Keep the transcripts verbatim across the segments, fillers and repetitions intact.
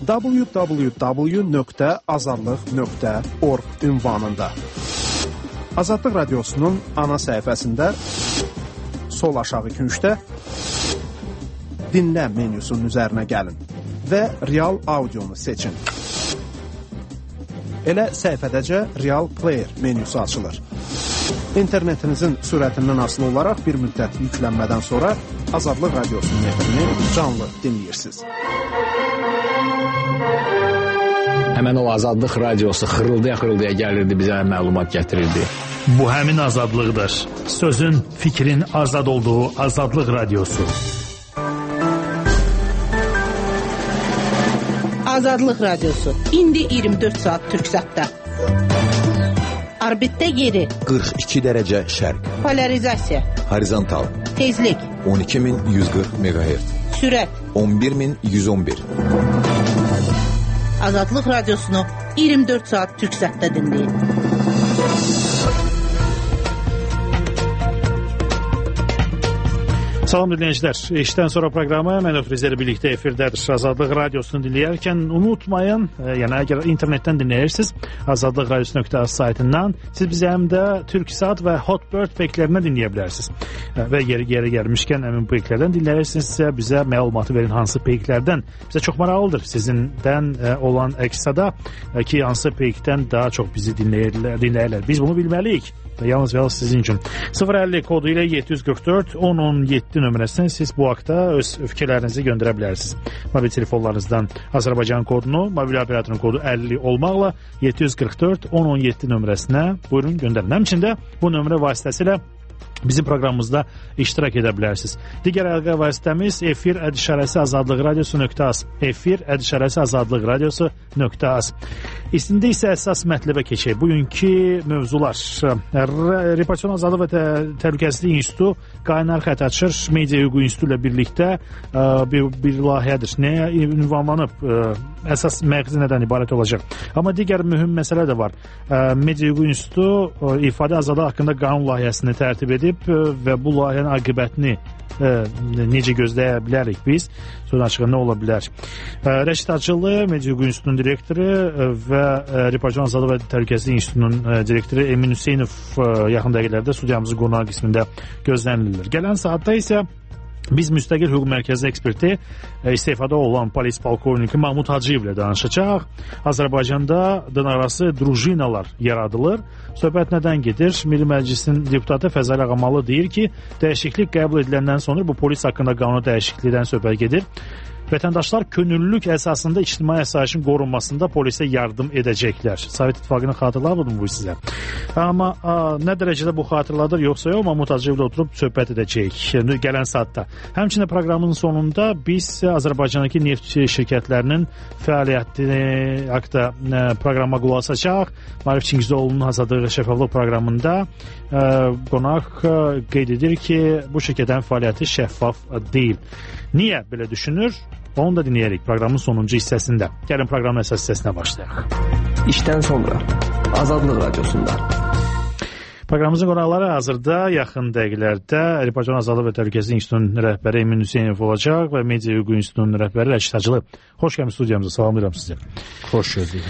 w w w nöqtə azadlıq nöqtə org ünvanında. Azadlıq Radiosu'nun ana səhifəsində sol aşağı küncdə dinlə menyusunun üzərinə gəlin və Real Audionu seçin. Elə səhifədəcə Real Player menyusu açılır. İnternetinizin sürətindən asılı olaraq bir müddət yüklənmədən sonra Azadlıq Radiosu'nun efrini canlı dinləyirsiniz. Həmən o Azadlıq Radiosu xırıldaya-xırıldaya gəlirdi, bizə məlumat gətirirdi. Bu həmin azadlıqdır. Sözün, fikrin azad olduğu Azadlıq Radiosu. Azadlıq Radiosu. İndi iyirmi dörd saat Türksatda. Orbitdə yeri. qırx iki dərəcə şərq. Polarizasiya. Horizontal. Tezlik. on iki min yüz qırx meqahertz. Sürət. on bir min yüz on bir. Azadlıq Radiosunu iyirmi dörd saat Türksatda dinləyin. Salam dinləyicilər. İşdən sonra proqramı Mənim Frizeri birlikdə efirdədir. Azadlıq Radiosunu dinləyərkən unutmayın, e, yəni əgər internetdən dinləyirsiniz, azadlıq radiosu nöqtə az saytından, siz bizi həm də Türksat və Hotbird peklərindən dinləyə bilərsiniz. E, və yeri geri gəlmişkən həmin peklərdən dinləyirsinizsə, bizə məlumatı verin hansı peklərdən. Bizə çox maraqlıdır sizindən e, olan əks-səda e, ki, hansı pekdən daha çox bizi dinləyirlər, dinləyirlər. Biz bunu bilməliyik. Yalnız və yalnız sizin üçün. sıfır əlli kodu ilə yeddi yüz qırx dörd on on yeddi nömrəsindən siz bu haqda öz fikirlərinizi göndərə bilərsiniz. Mobil telefonlarınızdan Azərbaycan kodunu, mobil operatorun kodu əlli olmaqla yeddi yüz qırx dörd on on yeddi nömrəsinə buyurun göndərin. Həmçində bu nömrə vasitəsilə bizim proqramımızda iştirak edə bilərsiniz. Digər əlaqə vasitəmiz efir ədişarəsi azadlıq radiosu nöqtə az. Efir ədişarəsi azadlıq radiosu nöqtə az. İstində isə əsas mətləbə keçək. Bugünkü mövzular. Reportyon Azadlıq və Təhlükəsizlik İnstitutu qaynar xətt açır. Media Hüquq İnstitutu ilə birlikdə bir, bir layihədir. Nəyə ünvanlanıb? Əsas məğzi nədən ibarət olacaq? Amma digər mühüm məsələ də var. Media Hüquq İnstitutu ifadə azadlığı haqqında qanun layihəsini tərtib edib və bu layihənin aqibətini e, necə gözləyə bilərik biz? Sözün açığı nə ola bilər? E, Rəşid Acılı, Media Hüquq İnstitutunun direktoru e, və e, Reportyon Azadlıq və Təhlükəsizlik İnstitutunun e, direktoru Emin Hüseynov e, yaxın dəqiqələrdə studiyamızın qonaq qismində gözlənilir. Gələn saatda isə biz müstəqil hüquq mərkəzi eksperti e, istefada olan polis polkovniki Mahmud Hacıyev ilə danışacaq. Azərbaycanda dırnaqarası drujinalar yaradılır. Söhbət nədən gedir? Milli Məclisin deputatı Fəzəli Ağamalı deyir ki, dəyişiklik qəbul ediləndən sonra bu polis haqqında qanun dəyişiklikdən söhbət gedir. Vətəndaşlar könüllülük əsasında ictimai əsayişin qorunmasında polisə yardım edəcəklər. Sovet İttifaqını xatırladırmı bu sizə? Amma a, nə dərəcədə bu xatırladır yoxsa yox, Mahmud Hacıyevlə oturub söhbət edəcəyik gələn saatda. Həmçinin proqramın sonunda biz Azərbaycandakı neft şirkətlərinin fəaliyyətini haqqında proqrama qulaq asacaq. Marif Çingizoğlu'nun Azadlıq və Şəffaflıq proqramında ə, qonaq ə, qeyd edir ki, bu şirkətlərin fəaliyyəti şəffaf deyil. Niyə belə düşünür? Onu da dinləyərik proqramın sonuncu hissəsində. Gəlin proqramın əsas hissəsinə başlayaq. İşdən sonra Azadlıq Radiosunda. Proqramımızın qonaqları hazırda yaxın dəqiqələrdə Reportyon Azadlıq və Təhlükəsizlik İnstitutunun rəhbəri Emin Hüseynov olacaq və Media Hüquq İnstitutunun rəhbəri Rəşid Acılı. Xoş gəlmişsiniz studiyamıza. Salamlayıram sizi. Xoş gördük.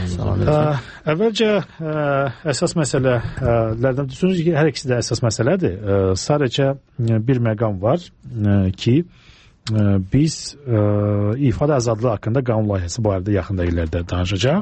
Əvvəlcə ə, əsas məsələlərdən düşünürsünüz ki, hər ikisi də əsas məsələdir. Ə, sadəcə bir məqam var ə, ki, ə, biz ə, ifadə azadlığı haqqında qanun layihəsi bu arada yaxın dəqiqələrdə danışacaq.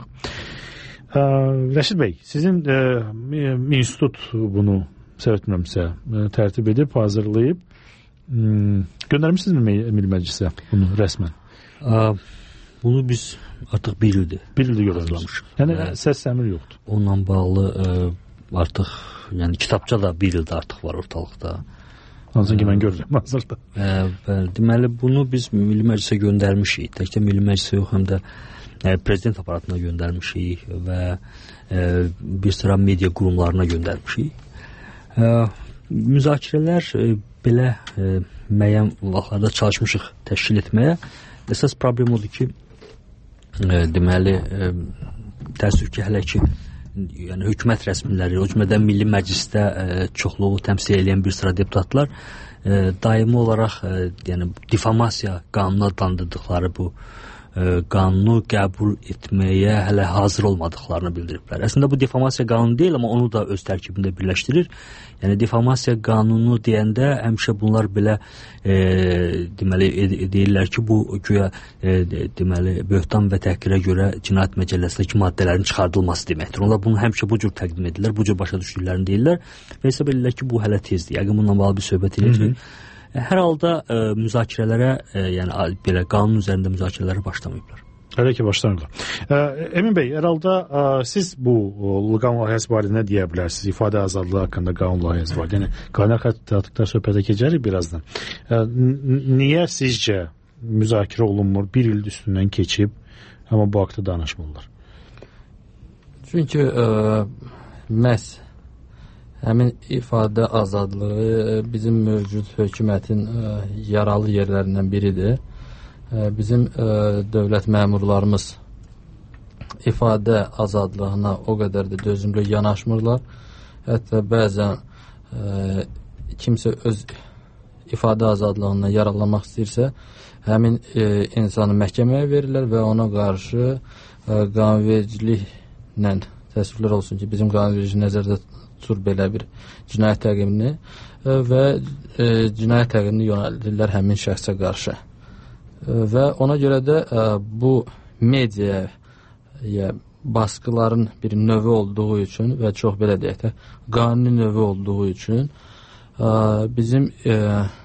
Ə, Rəşid bəy, sizin ə, institut bunu səhvətmirəmsə tərtib edib, hazırlayıb göndərmişsinizmi Milli Məclisə bunu rəsmən? Ə, bunu biz artıq bir ildir. Bir ildir göndərmişik. Yəni ə, səs səmir yoxdur. Onunla bağlı ə, artıq, yəni kitabça da bir ildir artıq var ortalıqda. Hansı ki mən görürəm hazırda. Ə, bəli, deməli bunu biz Milli Məclisə göndərmişik. Təkcə Milli Məclisə yox, həm də ə, prezident aparatına göndərmişik və ə, bir sıra media qurumlarına göndərmişik. Ə, müzakirələr ə, belə ə, müəyyən vaxtlarda çalışmışıq təşkil etməyə. Əsas problem odur ki, ə, deməli ə, təəssüf ki, hələ ki yəni hökumət rəsmiləri, o cümlədən Milli Məclisdə ə, çoxluğu təmsil edən bir sıra deputatlar ə, daimi olaraq ə, yəni difamasiya qanunu adlandırdıqları bu ə, qanunu qəbul etməyə hələ hazır olmadıqlarını bildiriblər. Əslində bu difamasiya qanunu deyil, amma onu da öz tərkibində birləşdirir. Yəni difamasiya qanunu deyəndə həmişə bunlar belə e, deməli e, deyirlər ki, bu güya e, deməli böhtan və təhqirə görə cinayət məcəlləsindəki maddələrin çıxardılması deməkdir. Onlar bunu həmişə bu cür təqdim edirlər, bu cür başa düşdüklərini deyirlər və hesab edirlər ki, bu hələ tezdir. Yəqin bununla bağlı bir söhbət edirik. Hər halda e, müzakirələrə, e, yəni belə qanun üzərində müzakirələrə başlamayıblar. Hələ ki başlanırlar. E, Emin bəy, hər halda e, siz bu qanun layihəsi barədə nə deyə bilərsiniz? İfadə azadlığı haqqında qanun layihəsi var. Yəni qanun haqqında söhbətə keçərik birazdan. E, niyə sizcə müzakirə olunmur? Bir il üstündən keçib, amma bu haqda danışmırlar. Çünki e, məhz həmin ifadə azadlığı bizim mövcud hökumətin ə, yaralı yerlərindən biridir. Ə, bizim ə, dövlət məmurlarımız ifadə azadlığına o qədər də dözümlü yanaşmırlar. Hətta bəzən ə, kimsə öz ifadə azadlığından yararlanmaq istəyirsə, həmin ə, insanı məhkəməyə verirlər və ona qarşı ə, qanunvericiliklə təsvirlər olsun ki, bizim qanunverici nəzərdə tutur belə bir cinayət təqibini və e, cinayət təqibini yönəldirlər həmin şəxsə qarşı. E, və ona görə də e, bu mediaya baskıların bir növü olduğu üçün və çox belə deyək də qanuni növü olduğu üçün e, bizim e,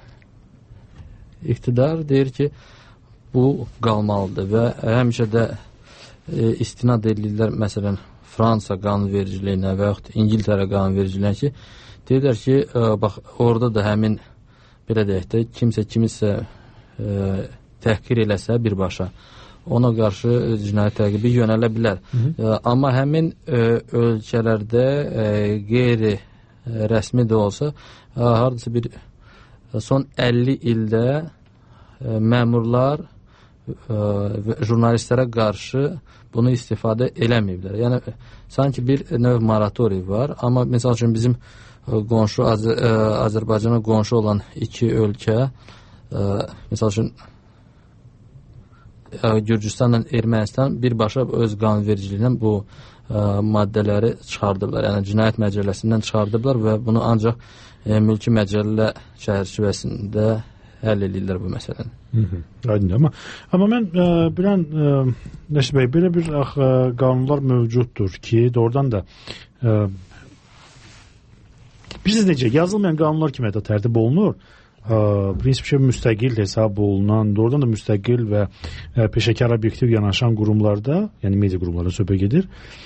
iqtidar deyir ki, bu qalmalıdır və həmişə də e, istinad edirlər, məsələn, Fransa qanunvericiliyinə və yaxud İngiltərə qanunvericiliyinə ki, deyirlər ki, ə, bax, orada da həmin, belə deyək də, kimsə kimisə ə, təhqir eləsə birbaşa, ona qarşı cinayət təqibi yönələ bilər. Ə, amma həmin ə, ölkələrdə ə, qeyri ə, rəsmi də olsa, ə, hardasa bir ə, son əlli ildə ə, məmurlar ə, jurnalistlərə qarşı bunu istifadə eləməyiblər. Yəni, sanki bir növ moratoriy var, amma məsəl üçün bizim qonşu, Az Azərbaycana qonşu olan iki ölkə, məsəl üçün Gürcüstanla Ermənistan birbaşa öz qanunvericiliyindən bu maddələri çıxardıblar. Yəni, cinayət məcəlləsindən çıxardıblar və bunu ancaq mülki məcəllə çərçivəsində həll edirlər bu məsələni. Aydındır. Amma, amma mən e, bilən e, Nəşib bəy, belə bir ax, e, qanunlar mövcuddur ki, doğrudan da e, bilirsiniz necə, yazılmayan qanunlar kimi də tərtib olunur. E, prinsipcə müstəqil hesab olunan, doğrudan da müstəqil və e, peşəkar obyektiv yanaşan qurumlarda, yəni media qurumlarına söhbət gedir.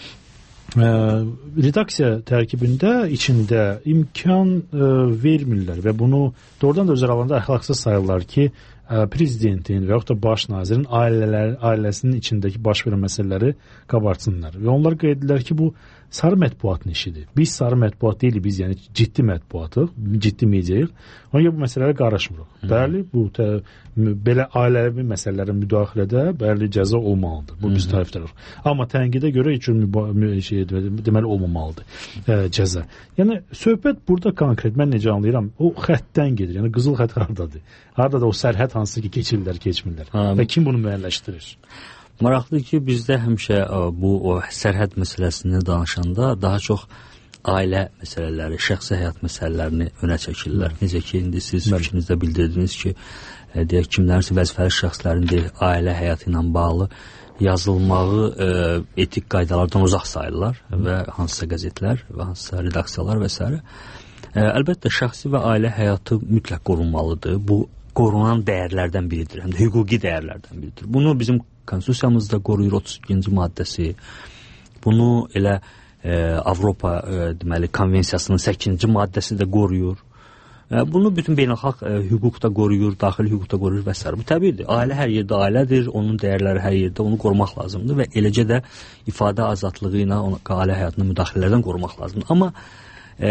E, redaksiya tərkibində içində imkan e, vermirlər və bunu doğrudan da özləri alanda əxlaqsız sayırlar ki, prezidentin və yaxud da baş nazirin ailələr, ailəsinin içindəki baş verən məsələləri qabartsınlar. Və onlar qeyd edirlər ki, bu sarı mətbuatın işidir. Biz sarı mətbuat deyilik, biz yəni ciddi mətbuatıq, ciddi mediayıq. Ona görə bu məsələlərə qarışmırıq. Hı. Bəli, bu tə, belə ailəvi məsələlərin müdaxilədə bəli cəza olmalıdır. Bu biz tərəfdərik. Amma tənqidə görə heç bir şey deməli olmamalıdır ə, cəza. Yəni söhbət burada konkret, mən necə anlayıram, o xəttdən gedir. Yəni qızıl xətt hardadır? Hardadır o sərhəd hansı ki keçirlər, keçmirlər? Ha, və kim bunu müəyyənləşdirir? Maraqlıdır ki, bizdə həmişə bu o sərhəd məsələsini danışanda daha çox ailə məsələləri, şəxsi həyat məsələlərini önə çəkirlər. Necə ki, indi siz fikrinizdə bildirdiniz ki, deyək, kimlərsə vəzifəli şəxslərin deyək, ailə həyatı ilə bağlı yazılmağı e, etik qaydalardan uzaq sayırlar və hansısa qəzetlər və hansısa redaksiyalar və s. E, əlbəttə, şəxsi və ailə həyatı mütləq qorunmalıdır. Bu, qorunan dəyərlərdən biridir, həm də hüquqi dəyərlərdən biridir. Bunu bizim konstitusiyamızda qoruyur otuz ikinci maddəsi. Bunu elə e, Avropa e, deməli konvensiyasının səkkizinci maddəsi də qoruyur. E, bunu bütün beynəlxalq e, hüquq da qoruyur, daxili hüquq da qoruyur və s. Bu təbiidir. Ailə hər yerdə ailədir, onun dəyərləri hər yerdə, onu qorumaq lazımdır və eləcə də ifadə azadlığı ilə ailə həyatına müdaxilələrdən qorumaq lazımdır. Amma e,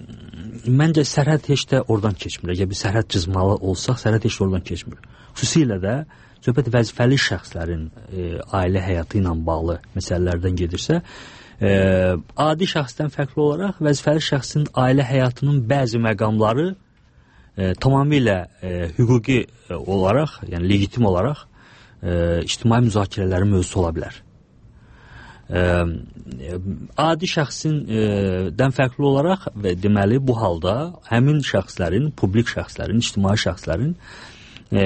məncə sərhəd heç də oradan keçmir. Əgər bir sərhəd cızmalı olsaq, sərhəd heç də oradan keçmir. Xüsusilə də söhbət vəzifəli şəxslərin e, ailə həyatı ilə bağlı məsələlərdən gedirsə, e, adi şəxsdən fərqli olaraq vəzifəli şəxsin ailə həyatının bəzi məqamları e, tamamilə e, hüquqi e, olaraq, yəni legitim olaraq e, ictimai müzakirələrin mövzusu ola bilər. E, adi şəxsin e, dən fərqli olaraq və deməli bu halda həmin şəxslərin, publik şəxslərin, ictimai şəxslərin e,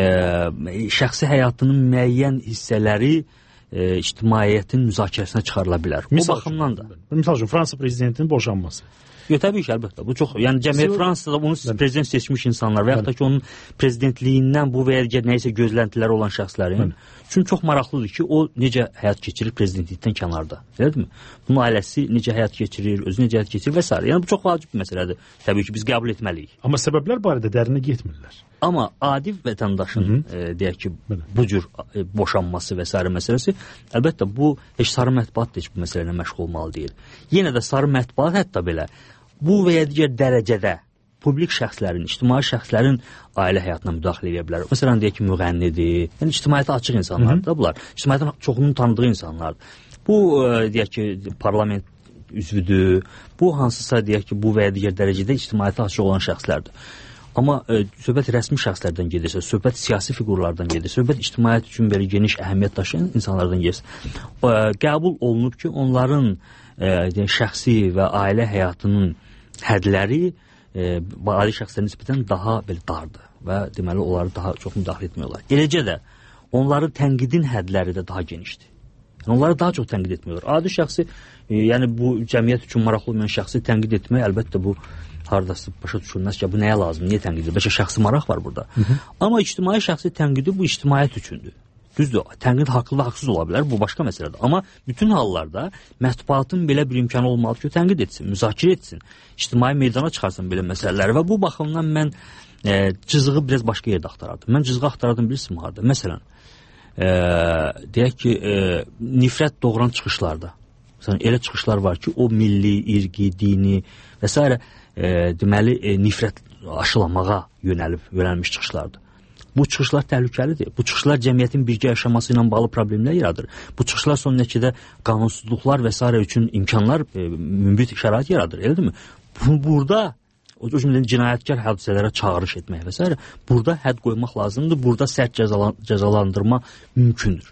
şəxsi həyatının müəyyən hissələri e, ictimaiyyətin müzakirəsinə çıxarıla bilər. Misal o baxımdan da. Misal üçün Fransa prezidentinin boşanması. Yox, təbii ki, əlbəttə. Bu çox, yəni cəmiyyət Fransada onu prezident seçmiş insanlar və yaxud da ki, onun prezidentliyindən bu və ya nəyisə gözləntilər olan şəxslərin üçün çox maraqlıdır ki, o necə həyat keçirir prezidentlikdən kənarda. Elədirmi? Bunun ailəsi necə həyat keçirir, özü necə həyat keçirir və s. Yəni bu çox vacib bir məsələdir. Təbii ki, biz qəbul etməliyik. Amma səbəblər barədə dərinə getmirlər. Amma adi vətəndaşın e, deyək ki, bu cür e, boşanması və s. məsələsi, əlbəttə bu heç sarı mətbuat da heç bu məsələ ilə məşğul olmalı deyil. Yenə də sarı mətbuat hətta belə bu və ya digər dərəcədə publik şəxslərin, ictimai şəxslərin ailə həyatına müdaxilə edə bilər. Məsələn, deyək ki, müğənnidir, yəni ictimaiyyətə açıq insanlardır da bunlar. İctimaiyyətin çoxunun tanıdığı insanlardır. Bu, e, deyək ki, parlament üzvüdür, bu hansısa, deyək ki, bu və ya digər dərəcədə ictimaiyyətə açıq olan şəxslərdir. Amma e, söhbət rəsmi şəxslərdən gedirsə, söhbət siyasi fiqurlardan gedirsə, söhbət ictimaiyyət üçün belə geniş əhəmiyyət daşıyan insanlardan gedirsə, e, qəbul olunub ki, onların e, şəxsi və ailə həyatının hədləri e, adi şəxslərə nisbətən daha belə dardır və deməli onları daha çox müdaxilə etmək olar. Eləcə də onların tənqidin hədləri də daha genişdir. Yəni onları daha çox tənqid etmək olar. Adi şəxsi, e, yəni bu cəmiyyət üçün maraqlı olmayan şəxsi tənqid etmək əlbəttə bu hardasa başa düşülməz ki, bu nəyə lazım, niyə tənqid edir? Bəlkə şəxsi maraq var burada. Hı -hı. Amma ictimai şəxsi tənqidi bu ictimaiyyət üçündür. Düzdür, tənqid haqlı və haqsız ola bilər, bu başqa məsələdir. Amma bütün hallarda mətbuatın belə bir imkanı olmalıdır ki, tənqid etsin, müzakirə etsin, ictimai meydana çıxarsın belə məsələləri və bu baxımdan mən e, cızığı biraz başqa yerdə axtarardım. Mən cızığı axtarardım bilirsiniz harda? Məsələn, e, deyək ki, e, nifrət doğuran çıxışlarda. Məsələn, elə çıxışlar var ki, o milli, irqi, dini və s. E, deməli, e, nifrət aşılamağa yönəlib, yönəlmiş çıxışlardır. Bu çıxışlar təhlükəlidir. Bu çıxışlar cəmiyyətin birgə yaşaması ilə bağlı problemlər yaradır. Bu çıxışlar son nəticədə qanunsuzluqlar və s. üçün imkanlar, e, mümbit şərait yaradır. Elədirmi? Bu, burada o cümlədən cinayətkar hadisələrə çağırış etmək və s. burada hədd qoymaq lazımdır. Burada sərt cəzalan, cəzalandırma mümkündür.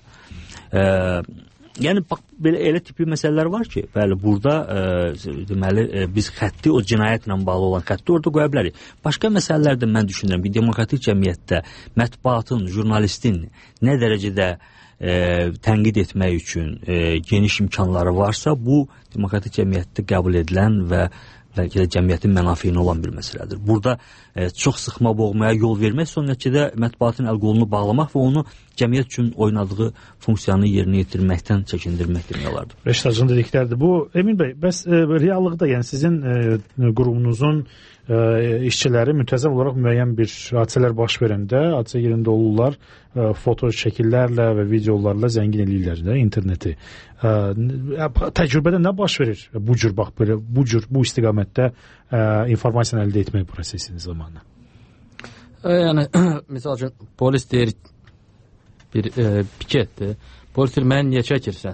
Eee Yəni bax belə elə tipli məsələlər var ki, bəli, burada e, deməli e, biz xətti o cinayətlə bağlı olan xətti orada qoya bilərik. Başqa məsələlər də mən düşünürəm ki, demokratik cəmiyyətdə mətbuatın, jurnalistin nə dərəcədə e, tənqid etmək üçün e, geniş imkanları varsa, bu demokratik cəmiyyətdə qəbul edilən və bəlkə də cəmiyyətin mənafeyinə olan bir məsələdir. Burada e, çox sıxma boğmaya yol vermək, son nəticədə mətbuatın əl-qolunu bağlamaq və onu cəmiyyət üçün oynadığı funksiyanı yerinə yetirməkdən çəkindirmək demək olardı. Rəşid dediklərdir. Bu, Emin bəy, bəs e, reallıqda, yəni sizin e, qurumunuzun e, işçiləri müntəzəm olaraq müəyyən bir hadisələr baş verəndə, hadisə yerində olurlar, e, foto şəkillərlə və videolarla zəngin eləyirlər də interneti. E, təcrübədə nə baş verir bu cür, bax, belə, bu cür, bu istiqamətdə e, informasiyanı əldə etmək prosesinin zamanı? E, yəni, misal üçün, polis deyir, bir e, piketdir. Polis deyir, məni niyə çəkirsən?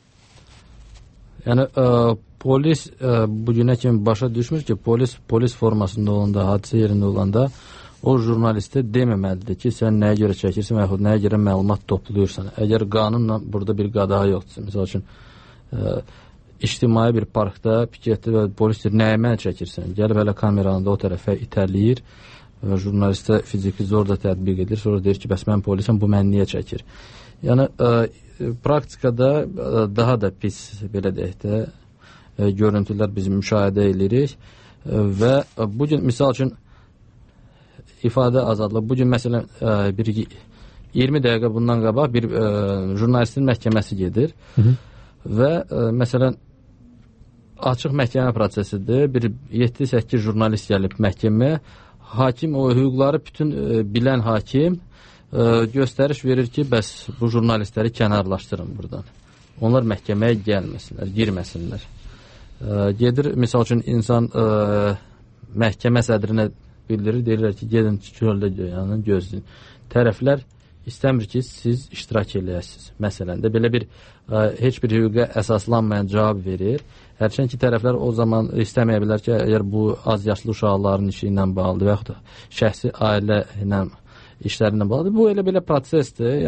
Yəni, e, polis e, bugünə kimi başa düşmür ki, polis polis formasında olanda, hadisə yerində olanda o jurnalistə deməməlidir ki, sən nəyə görə çəkirsən və yaxud nəyə görə məlumat toplayırsan. Əgər qanunla burada bir qadağa yoxdursa, misal üçün, e, ictimai bir parkda piketdir və polis deyir, nəyə məni çəkirsən? Gəlib hələ kameranı da o tərəfə itələyir. Jurnalistə fiziki zor da tətbiq edir. Sonra deyir ki, bəs mən polisəm, bu məni niyə çəkir? Yəni, e, praktikada e, daha da pis, belə deyək də, e, görüntülər biz müşahidə edirik e, və e, bugün, misal üçün, ifadə azadlığı, bugün məsələn, e, bir iyirmi dəqiqə bundan qabaq bir e, jurnalistin məhkəməsi gedir. Hı -hı. Və e, məsələn, açıq məhkəmə prosesidir. Bir yeddi səkkiz jurnalist gəlib məhkəməyə. Hakim, o hüquqları bütün e, bilən hakim e, göstəriş verir ki, bəs bu jurnalistləri kənarlaşdırın buradan. Onlar məhkəməyə gəlməsinlər, girməsinlər. E, gedir, misal üçün, insan e, məhkəmə sədrinə bildirir, deyirlər ki, gedin çöldə yəni, gözləyin. Tərəflər istəmir ki, siz iştirak eləyəsiniz. Məsələn də belə bir e, heç bir hüquqa əsaslanmayan cavab verir. Hərçən ki, tərəflər o zaman istəməyə bilər ki, əgər bu az yaşlı uşaqların işi ilə bağlıdır və yaxud da şəxsi ailə ilə işləri ilə bağlıdır. Bu elə belə prosesdir. Yəni,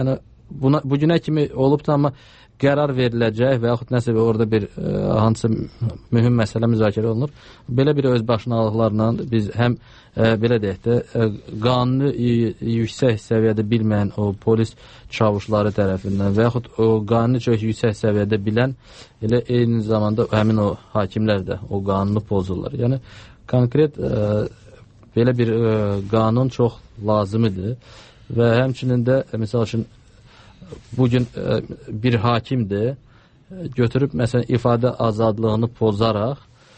buna bu günə kimi olub da, amma qərar veriləcək və yaxud nəsə orada bir ə, hansısa mühüm məsələ müzakirə olunur. Belə bir özbaşınalıqlarla biz həm ə, belə deyək də ə, qanunu yüksək səviyyədə bilməyən o polis çavuşları tərəfindən və yaxud o qanunu çox yüksək səviyyədə bilən elə eyni zamanda həmin o hakimlər də o qanunu pozurlar. Yəni konkret ə, belə bir ə, qanun çox lazımdır və həmçinin də məsəl üçün bugün ə, bir hakimdir, götürüb məsələn ifadə azadlığını pozaraq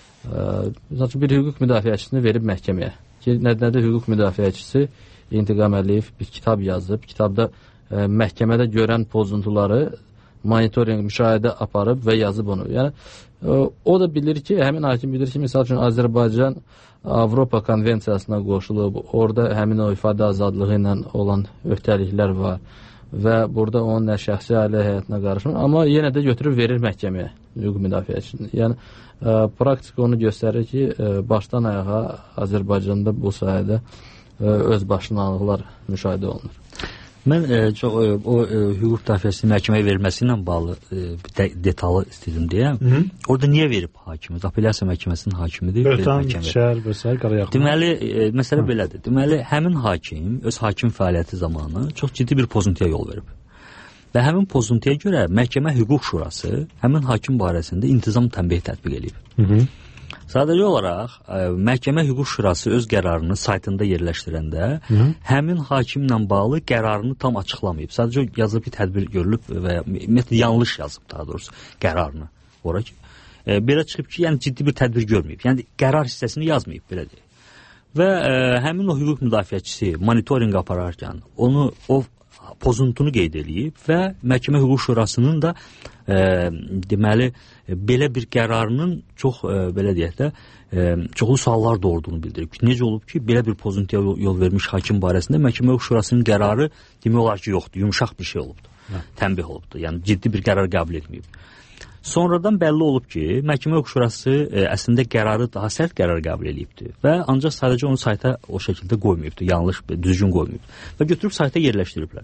ə, bir hüquq müdafiəçisini verib məhkəməyə. Ki, nədir hüquq müdafiəçisi İntiqam Əliyev bir kitab yazıb, kitabda ə, məhkəmədə görən pozuntuları monitorinq, müşahidə aparıb və yazıb onu. Yəni ə, o da bilir ki, həmin hakim bilir ki, məsəl üçün Azərbaycan Avropa konvensiyasına qoşulub, orada həmin o ifadə azadlığı ilə olan öhdəliklər var və burada onun nə şəxsi ailə həyatına qarışmır, amma yenə də götürüb verir məhkəməyə hüquq müdafiəçisini. Yəni ə, praktika onu göstərir ki, ə, başdan ayağa Azərbaycanda bu sayədə ə, öz başınalıqlar müşahidə olunur. Mən e, çox, e, o e, hüquq müdafiəsinin məhkəməyə verilməsi ilə bağlı e, de, detallı istəyirəm deyə. Orada niyə verib hakimiz? Apellyasiya məhkəməsinin hakimidir. Böhtan, şəhər və s. Qarayağma. Deməli, e, məsələ Hı. belədir. Deməli, həmin hakim öz hakim fəaliyyəti zamanı çox ciddi bir pozuntuya yol verib. Və həmin pozuntuya görə məhkəmə hüquq şurası həmin hakim barəsində intizam tənbih tətbiq edib. Hı -hı. Sadəcə olaraq ə, məhkəmə hüquq şurası öz qərarını saytında yerləşdirəndə Hı. həmin hakimlə bağlı qərarını tam açıqlamayıb. Sadəcə yazıb ki, tədbir görülüb və ümumiyyətlə yanlış yazıb daha doğrusu qərarını. Ora ki, ə, belə çıxıb ki, yəni ciddi bir tədbir görməyib. Yəni qərar hissəsini yazmayıb belə deyək. Və ə, həmin o hüquq müdafiəçisi monitorinq apararkən onu o pozuntunu qeyd edib və məhkəmə hüquq şurasının da e, deməli belə bir qərarının çox e, belə deyək də e, çoxlu suallar doğurduğunu bildirib. Necə olub ki, belə bir pozuntuya yol vermiş hakim barəsində məhkəmə hüquq şurasının qərarı demək olar ki, yoxdur, yumşaq bir şey olubdu. Hə. Tənbih olubdu. Yəni ciddi bir qərar qəbul etməyib. Sonradan bəlli olub ki, məhkəmə hüquq şurası e, əslində qərarı daha sərt qərar qəbul edibdi və ancaq sadəcə onu sayta o şəkildə qoymayıbdı, yanlış, düzgün qoymayıbdı və götürüb sayta yerləşdiriblər.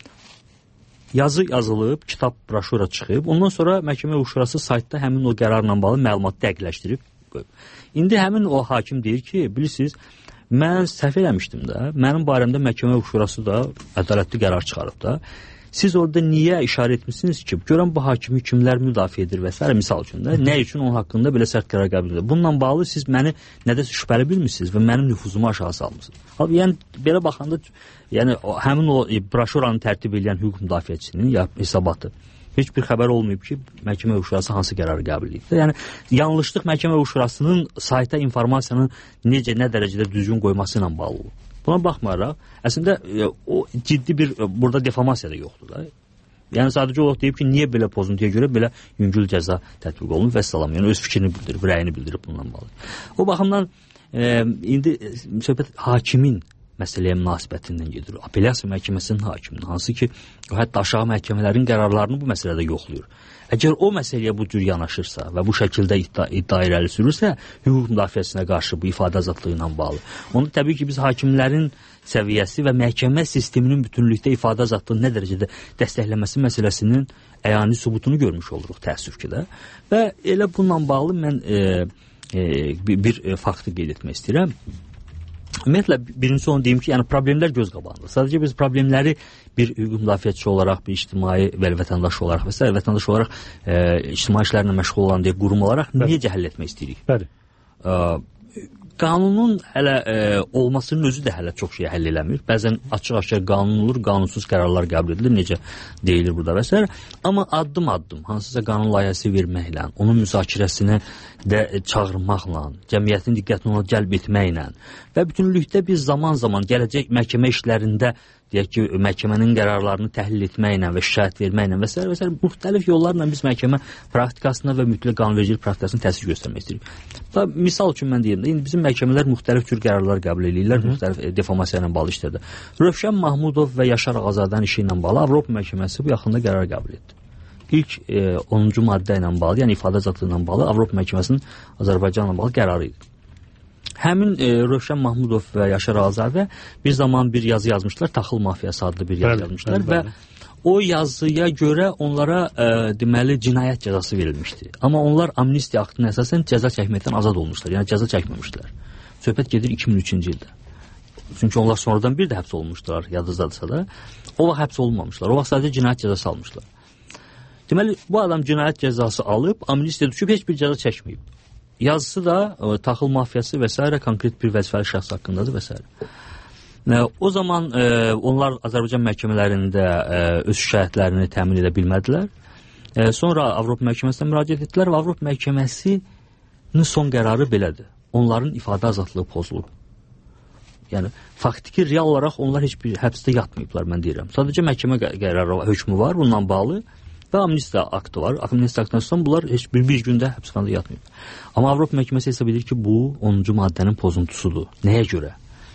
Yazı yazılıb, kitab, broşura çıxıb, ondan sonra məhkəmə hüquq şurası saytda həmin o qərarla bağlı məlumatı dəqiqləşdirib qoyub. İndi həmin o hakim deyir ki, bilirsiniz, mən səhv eləmişdim də, mənim barəmdə məhkəmə hüquq şurası da ədalətli qərar çıxarıb da. Siz orada niyə işarə etmişsiniz ki, görən bu hakimi kimlər müdafiə edir və s. misal üçün də, nə üçün onun haqqında belə sərt qərar qəbul edir? Bununla bağlı siz məni nədəsə şübhəli bilmişsiniz və mənim nüfuzumu aşağı salmışsınız. Yəni, belə baxanda, yəni, o, həmin o broşuranı tərtib edən hüquq müdafiəçisinin ya, hesabatı heç bir xəbər olmayıb ki, məhkəmə hüquq şurası hansı qərarı qəbul edib. Yəni, yanlışlıq məhkəmə hüquq şurasının sayta informasiyanı necə, nə dərəcədə düzgün qoyması ilə bağlı olur. Buna baxmayaraq, əslində e, o ciddi bir e, burada defamasiya da yoxdur da. Yəni sadəcə olaraq deyib ki, niyə belə pozuntuya görə belə yüngül cəza tətbiq olunub və salam. Yəni öz fikrini bildirib, rəyini bildirib bununla bağlı. O baxımdan e, indi söhbət hakimin məsələyə münasibətindən gedir. Apellyasiya məhkəməsinin hakiminin, hansı ki, hətta aşağı məhkəmələrin qərarlarını bu məsələdə yoxlayır. Əgər o məsələyə bu cür yanaşırsa və bu şəkildə iddia, iddia irəli sürürsə, hüquq müdafiəsinə qarşı bu ifadə azadlığı ilə bağlı. Onu təbii ki, biz hakimlərin səviyyəsi və məhkəmə sisteminin bütünlükdə ifadə azadlığı nə dərəcədə dəstəkləməsi məsələsinin əyani sübutunu görmüş oluruq təəssüf ki də. Və elə bununla bağlı mən e, e, bir, bir faktı qeyd etmək istəyirəm. Ümumiyyətlə, birincisi onu deyim ki, yəni problemlər göz qabağındır. Sadəcə biz problemləri bir hüquq müdafiəçisi olaraq, bir ictimai və vətəndaş olaraq və s. vətəndaş olaraq e, ictimai işlərlə məşğul olan deyə qurum olaraq Bəli. necə həll etmək istəyirik? Bəli. E, qanunun hələ e, olmasının özü də hələ çox şey həll eləmir. Bəzən açıq-açıq qanun olur, qanunsuz qərarlar qəbul edilir, necə deyilir burada və s. Amma addım-addım hansısa qanun layihəsi verməklə, onun müzakirəsini də çağırmaqla, cəmiyyətin diqqətini ona cəlb etməklə və bütünlükdə biz zaman-zaman gələcək məhkəmə işlərində deyək ki, məhkəmənin qərarlarını təhlil etməklə və şikayət verməklə və s. və s. müxtəlif yollarla biz məhkəmə praktikasına və mütləq qanunvericilik praktikasına təsir göstərmək istəyirik. Da, misal üçün mən deyim də, indi bizim məhkəmələr müxtəlif tür qərarlar qəbul edirlər, Hı -hı. müxtəlif e, defamasiya ilə bağlı işlərdə. Rövşən Mahmudov və Yaşar Ağazadənin işi ilə bağlı Avropa məhkəməsi bu yaxında qərar qəbul etdi. İlk e, onuncu maddə ilə bağlı, yəni ifadə azadlığı ilə bağlı Avropa məhkəməsinin Azərbaycanla bağlı qərarı idi. Həmin e, Rövşən Mahmudov və Yaşar Ağazadə bir zaman bir yazı yazmışlar, Taxıl Mafiyası adlı bir yazı bəli, yazmışlar bəli, bəli. Və o yazıya görə onlara e, deməli cinayət cəzası verilmişdi. Amma onlar amnistiya aktına əsasən cəza çəkməkdən azad olmuşlar, yəni cəza çəkməmişlər. Söhbət gedir iki min üçüncü ildə. Çünki onlar sonradan bir də həbs olmuşlar, yadınızdadırsa da. O vaxt həbs olmamışlar, o vaxt sadəcə cinayət cəzası almışlar. Deməli, bu adam cinayət cəzası alıb, amnistiya düşüb, heç bir cəza çəkməyib. Yazısı da e, Taxıl Mafiyası və s. konkret bir vəzifəli şəxs haqqındadır və s. E, o zaman e, onlar Azərbaycan məhkəmələrində e, öz şikayətlərini təmin edə bilmədilər. E, sonra Avropa məhkəməsinə müraciət etdilər və Avropa məhkəməsinin son qərarı belədir. Onların ifadə azadlığı pozulur. Yəni, faktiki, real olaraq onlar heç bir həbsdə yatmayıblar, mən deyirəm. Sadəcə məhkəmə qərarı, hökmü var, bundan bağlı və amnistiya aktı var. Amnistiya aktından sonra bunlar heç bir, bir gündə həbsxanada yatmayıb. Amma Avropa məhkəməsi hesab edir ki, bu onuncu maddənin pozuntusudur. Nəyə görə?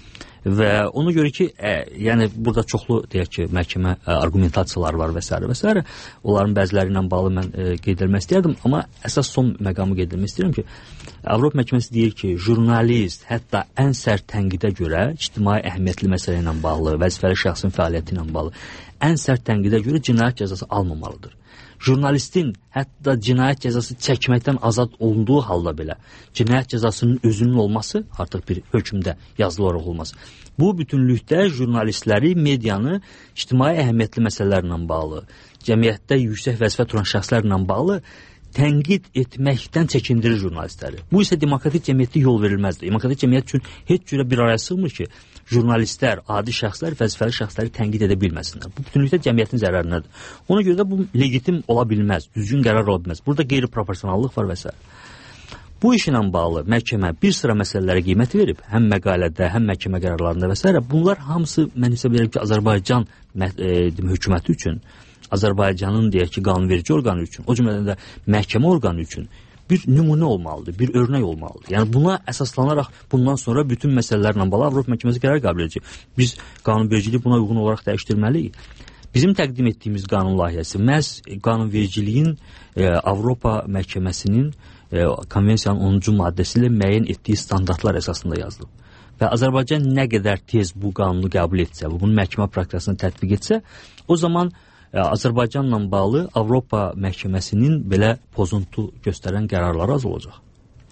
Və ona görə ki, ə, yəni burada çoxlu deyək ki, məhkəmə ə, argumentasiyalar var və s. və s. Onların bəziləri ilə bağlı mən ə, qeyd etmək istəyirdim, amma əsas son məqamı qeyd etmək istəyirəm ki, Avropa məhkəməsi deyir ki, jurnalist hətta ən sərt tənqidə görə ictimai əhəmiyyətli məsələ ilə bağlı, vəzifəli şəxsin fəaliyyəti ilə bağlı ən sərt tənqidə görə cinayət cəzası almamalıdır. Jurnalistin hətta cinayət cəzası çəkməkdən azad olunduğu halda belə cinayət cəzasının özünün olması, artıq bir hökmdə yazılı olaraq olması, bu bütünlükdə jurnalistləri, medianı ictimai əhəmiyyətli məsələlərlə bağlı, cəmiyyətdə yüksək vəzifə tutan şəxslərlə bağlı tənqid etməkdən çəkindirir jurnalistləri. Bu isə demokratik cəmiyyətdə yol verilməzdir. Demokratik cəmiyyət üçün heç cürə bir araya sığmır ki, jurnalistlər, adi şəxslər, vəzifəli şəxsləri tənqid edə bilməsinlər. Bu bütünlükdə cəmiyyətin zərərinədir. Ona görə də bu legitim ola bilməz, düzgün qərar ola bilməz. Burada qeyri-proporsionallıq var və s. Bu işlə bağlı məhkəmə bir sıra məsələlərə qiymət verib, həm məqalədə, həm məhkəmə qərarlarında və s. Bunlar hamısı mən hesab edirəm ki, Azərbaycan e, hökuməti üçün, Azərbaycanın deyək ki, qanunverici orqanı üçün, o cümlədən də məhkəmə orqanı üçün bir nümunə olmalıdır, bir örnək olmalıdır. Yəni buna əsaslanaraq bundan sonra bütün məsələlərlə bağlı Avropa məhkəməsi qərar qəbul edəcək. Biz qanunvericiliyi buna uyğun olaraq dəyişdirməliyik. Bizim təqdim etdiyimiz qanun layihəsi məhz qanunvericiliyin e, Avropa məhkəməsinin e, konvensiyanın onuncu maddəsi ilə müəyyən etdiyi standartlar əsasında yazılıb. Və Azərbaycan nə qədər tez bu qanunu qəbul etsə, bunun məhkəmə praktikasını tətbiq etsə, o zaman Azərbaycanla bağlı Avropa məhkəməsinin belə pozuntu göstərən qərarları az olacaq.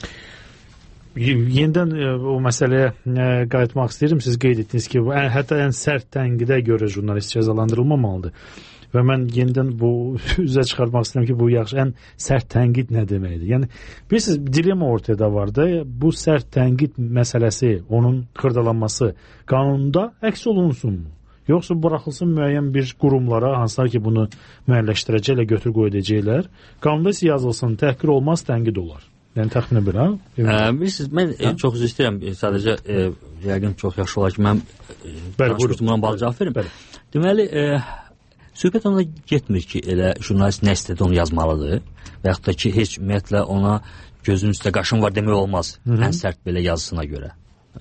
Yenidən o məsələyə qayıtmaq istəyirəm. Siz qeyd etdiniz ki, bu, hətta ən sərt tənqidə görə jurnalist cəzalandırılmamalıdır. Və mən yenidən bu üzə çıxarmaq istəyirəm ki, bu yaxşı, ən sərt tənqid nə deməkdir? Yəni, bilirsiniz, dilema ortada var da, bu sərt tənqid məsələsi, onun xırdalanması qanunda əks olunsunmu? Yoxsa buraxılsın müəyyən bir qurumlara, hansılar ki, bunu müəyyənləşdirəcəklər, götür qoy edəcəklər. Qanunda isə yazılsın, təhqir olmaz, tənqid olar. Yəni, təxminə bir, ha? Bilirsiniz, mən hə? çox üzr istəyirəm, sadəcə, e, yəqin çox yaxşı olar ki, mən danışmışdım, buna bağlı cavab verim. Bəli. Deməli, e, söhbət ona getmir ki, elə jurnalist nə istədi, onu yazmalıdır və yaxud da ki, heç ümumiyyətlə ona gözün üstə qaşın var demək olmaz, Hı -hı. ən sərt belə yazısına görə.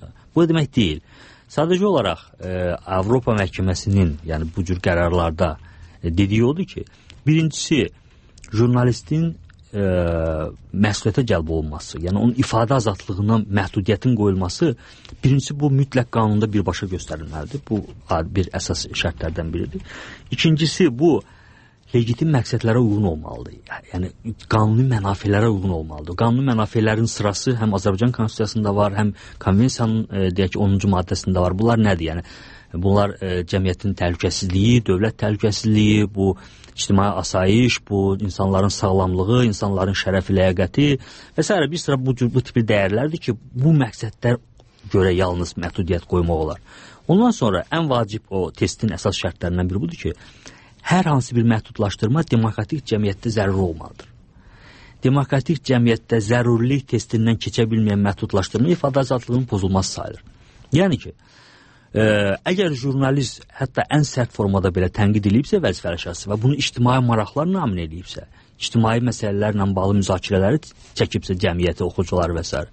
Bu demək deyil. Sadəcə olaraq e, Avropa məhkəməsinin, yəni bu cür qərarlarda e, dediyi odur ki, birincisi jurnalistin e, məsuliyyətə cəlb olunması, yəni onun ifadə azadlığına məhdudiyyətin qoyulması, birincisi bu mütləq qanunda birbaşa göstərilməlidir. Bu bir əsas şərtlərdən biridir. İkincisi bu legitim məqsədlərə uyğun olmalıdır. Yəni qanuni mənafelərə uyğun olmalıdır. Qanuni mənafelerin sırası həm Azərbaycan konstitusiyasında var, həm konvensiyanın e, deyək ki, onuncu maddəsində var. Bunlar nədir? Yəni bunlar e, cəmiyyətin təhlükəsizliyi, dövlət təhlükəsizliyi, bu ictimai asayiş, bu insanların sağlamlığı, insanların şərəfi, ləyaqəti və s. bir sıra bu, bu tipi dəyərlərdir ki, bu məqsədlər görə yalnız məhdudiyyət qoymaq olar. Ondan sonra ən vacib o testin əsas şərtlərindən biri budur ki, hər hansı bir məhdudlaşdırma demokratik cəmiyyətdə zəruri olmalıdır. Demokratik cəmiyyətdə zərurilik testindən keçə bilməyən məhdudlaşdırma ifadə azadlığının pozulması sayılır. Yəni ki, e, əgər jurnalist hətta ən sərt formada belə tənqid edibsə vəzifəli şəxsi və bunu ictimai maraqlar namin edibsə, ictimai məsələlərlə bağlı müzakirələri çəkibsə cəmiyyəti, oxucuları və s.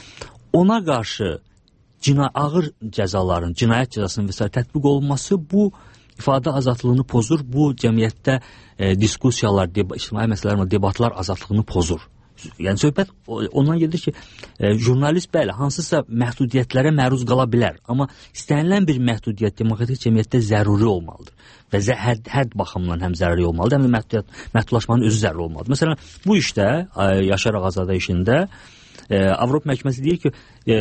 ona qarşı cina ağır cəzaların, cinayət cəzasının və s. tətbiq olunması bu ifadə azadlığını pozur, bu cəmiyyətdə e, diskusiyalar, ictimai məsələlərlə debatlar azadlığını pozur. Yəni söhbət ondan gedir ki, e, jurnalist bəli, hansısa məhdudiyyətlərə məruz qala bilər, amma istənilən bir məhdudiyyət demokratik cəmiyyətdə zəruri olmalıdır və zə, hədd, hədd baxımından həm zəruri olmalıdır, həm də məhdudiyyət, məhdudlaşmanın özü zəruri olmalıdır. Məsələn, bu işdə, Yaşar Ağazadə işində e, Avropa məhkəməsi deyir ki, e,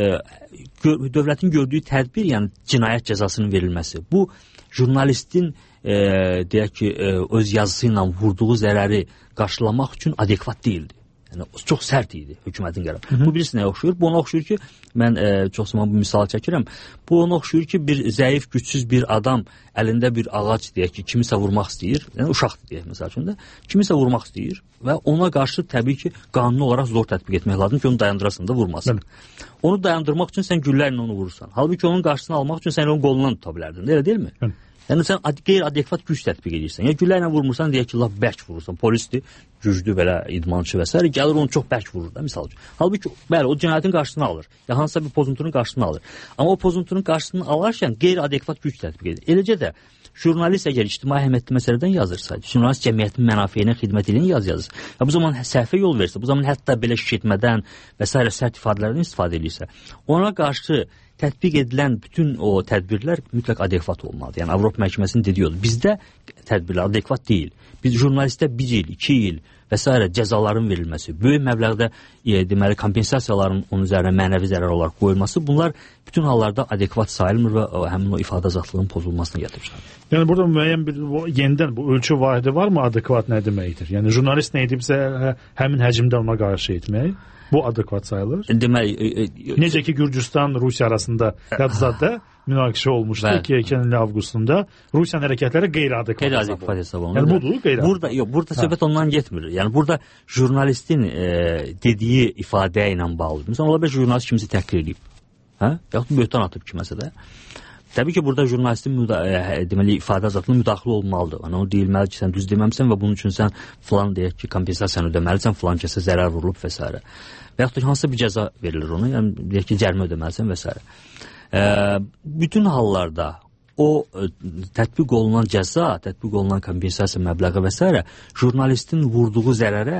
gö dövlətin gördüyü tədbir, yəni cinayət cəzasının verilməsi, bu jurnalistin e, deyək ki, e, öz yazısı ilə vurduğu zərəri qarşılamaq üçün adekvat deyildi. Yəni, çox sərt idi hökumətin qərarı. Bu birisi nəyə oxşuyur? Bu ona oxşuyur ki, mən e, çox zaman bu misal çəkirəm, bu ona oxşuyur ki, bir zəif, gücsüz bir adam əlində bir ağac deyək ki, kimisə vurmaq istəyir, yəni uşaqdır deyək məsəl üçün də, kimisə vurmaq istəyir və ona qarşı təbii ki, qanuni olaraq zor tətbiq etmək lazım ki, onu dayandırasan da vurmasın. Hı. Onu dayandırmaq üçün sən güllərlə onu vurursan. Halbuki onun qarşısını almaq üçün sən onun qolundan tuta bilərdin, elə deyilmi? Hı. Yəni sən qeyri-adekvat güc tətbiq edirsən. Yəni güllərlə vurmursan, deyək ki, laf bərk vurursan. Polisdir, güclü belə idmançı və s. gəlir onu çox bərk vurur da misal üçün. Halbuki bəli, o cinayətin qarşısını alır. Ya hansısa bir pozuntunun qarşısını alır. Amma o pozuntunun qarşısını alarkən qeyri-adekvat güc tətbiq edir. Eləcə də jurnalist əgər ictimai əhəmiyyətli məsələdən yazırsa, jurnalist cəmiyyətin mənafeyinə xidmət edən yaz yazır. Ya bu zaman səhvə yol verirsə, bu zaman hətta belə şişirtmədən və s. sərt ifadələrdən istifadə edirsə, ona qarşı tətbiq edilən bütün o tədbirlər mütləq adekvat olmalıdır. Yəni Avropa məhkəməsinin dediyi odur. Bizdə tədbirlər adekvat deyil. Biz jurnalistə bir il, iki il və s. cəzaların verilməsi, böyük məbləğdə e, deməli kompensasiyaların onun üzərinə mənəvi zərər olaraq qoyulması, bunlar bütün hallarda adekvat sayılmır və o, həmin o ifadə azadlığının pozulmasına gətirib çıxarır. Yəni burada müəyyən bir o, yenidən bu ölçü vahidi varmı? Adekvat nə deməkdir? Yəni jurnalist nə edibsə hə, həmin həcmdə ona qarşı etmək. Bu adekvat sayılır. Deməli, e, e, necə ki Gürcüstan Rusiya arasında Qəzzada münaqişə olmuşdu ki, keçən il avqustunda Rusiyanın hərəkətləri qeyri-adekvat qeyri-adekvat hesab olunur. Yəni budur, qeyri-adekvat. Burada yox, burada söhbət ondan getmir. Yəni burada jurnalistin e, dediyi ifadə ilə bağlıdır. Məsələn, ola bilər jurnalist kimisi təhqir edib. Hə? Yaxud böhtan atıb kiməsə də. Təbii ki, burada jurnalistin e, deməli ifadə azadlığına müdaxilə olmalıdır. Yəni o deyilməli ki, sən düz deməmisən və bunun üçün sən filan deyək ki, kompensasiyanı ödəməlisən, filan kəsə zərər vurulub və s. Və yaxud da hansısa bir cəza verilir ona, yəni deyək ki, cərimə ödəməlisən və s. E, bütün hallarda o e, tətbiq olunan cəza, tətbiq olunan kompensasiya məbləği və s. jurnalistin vurduğu zərərə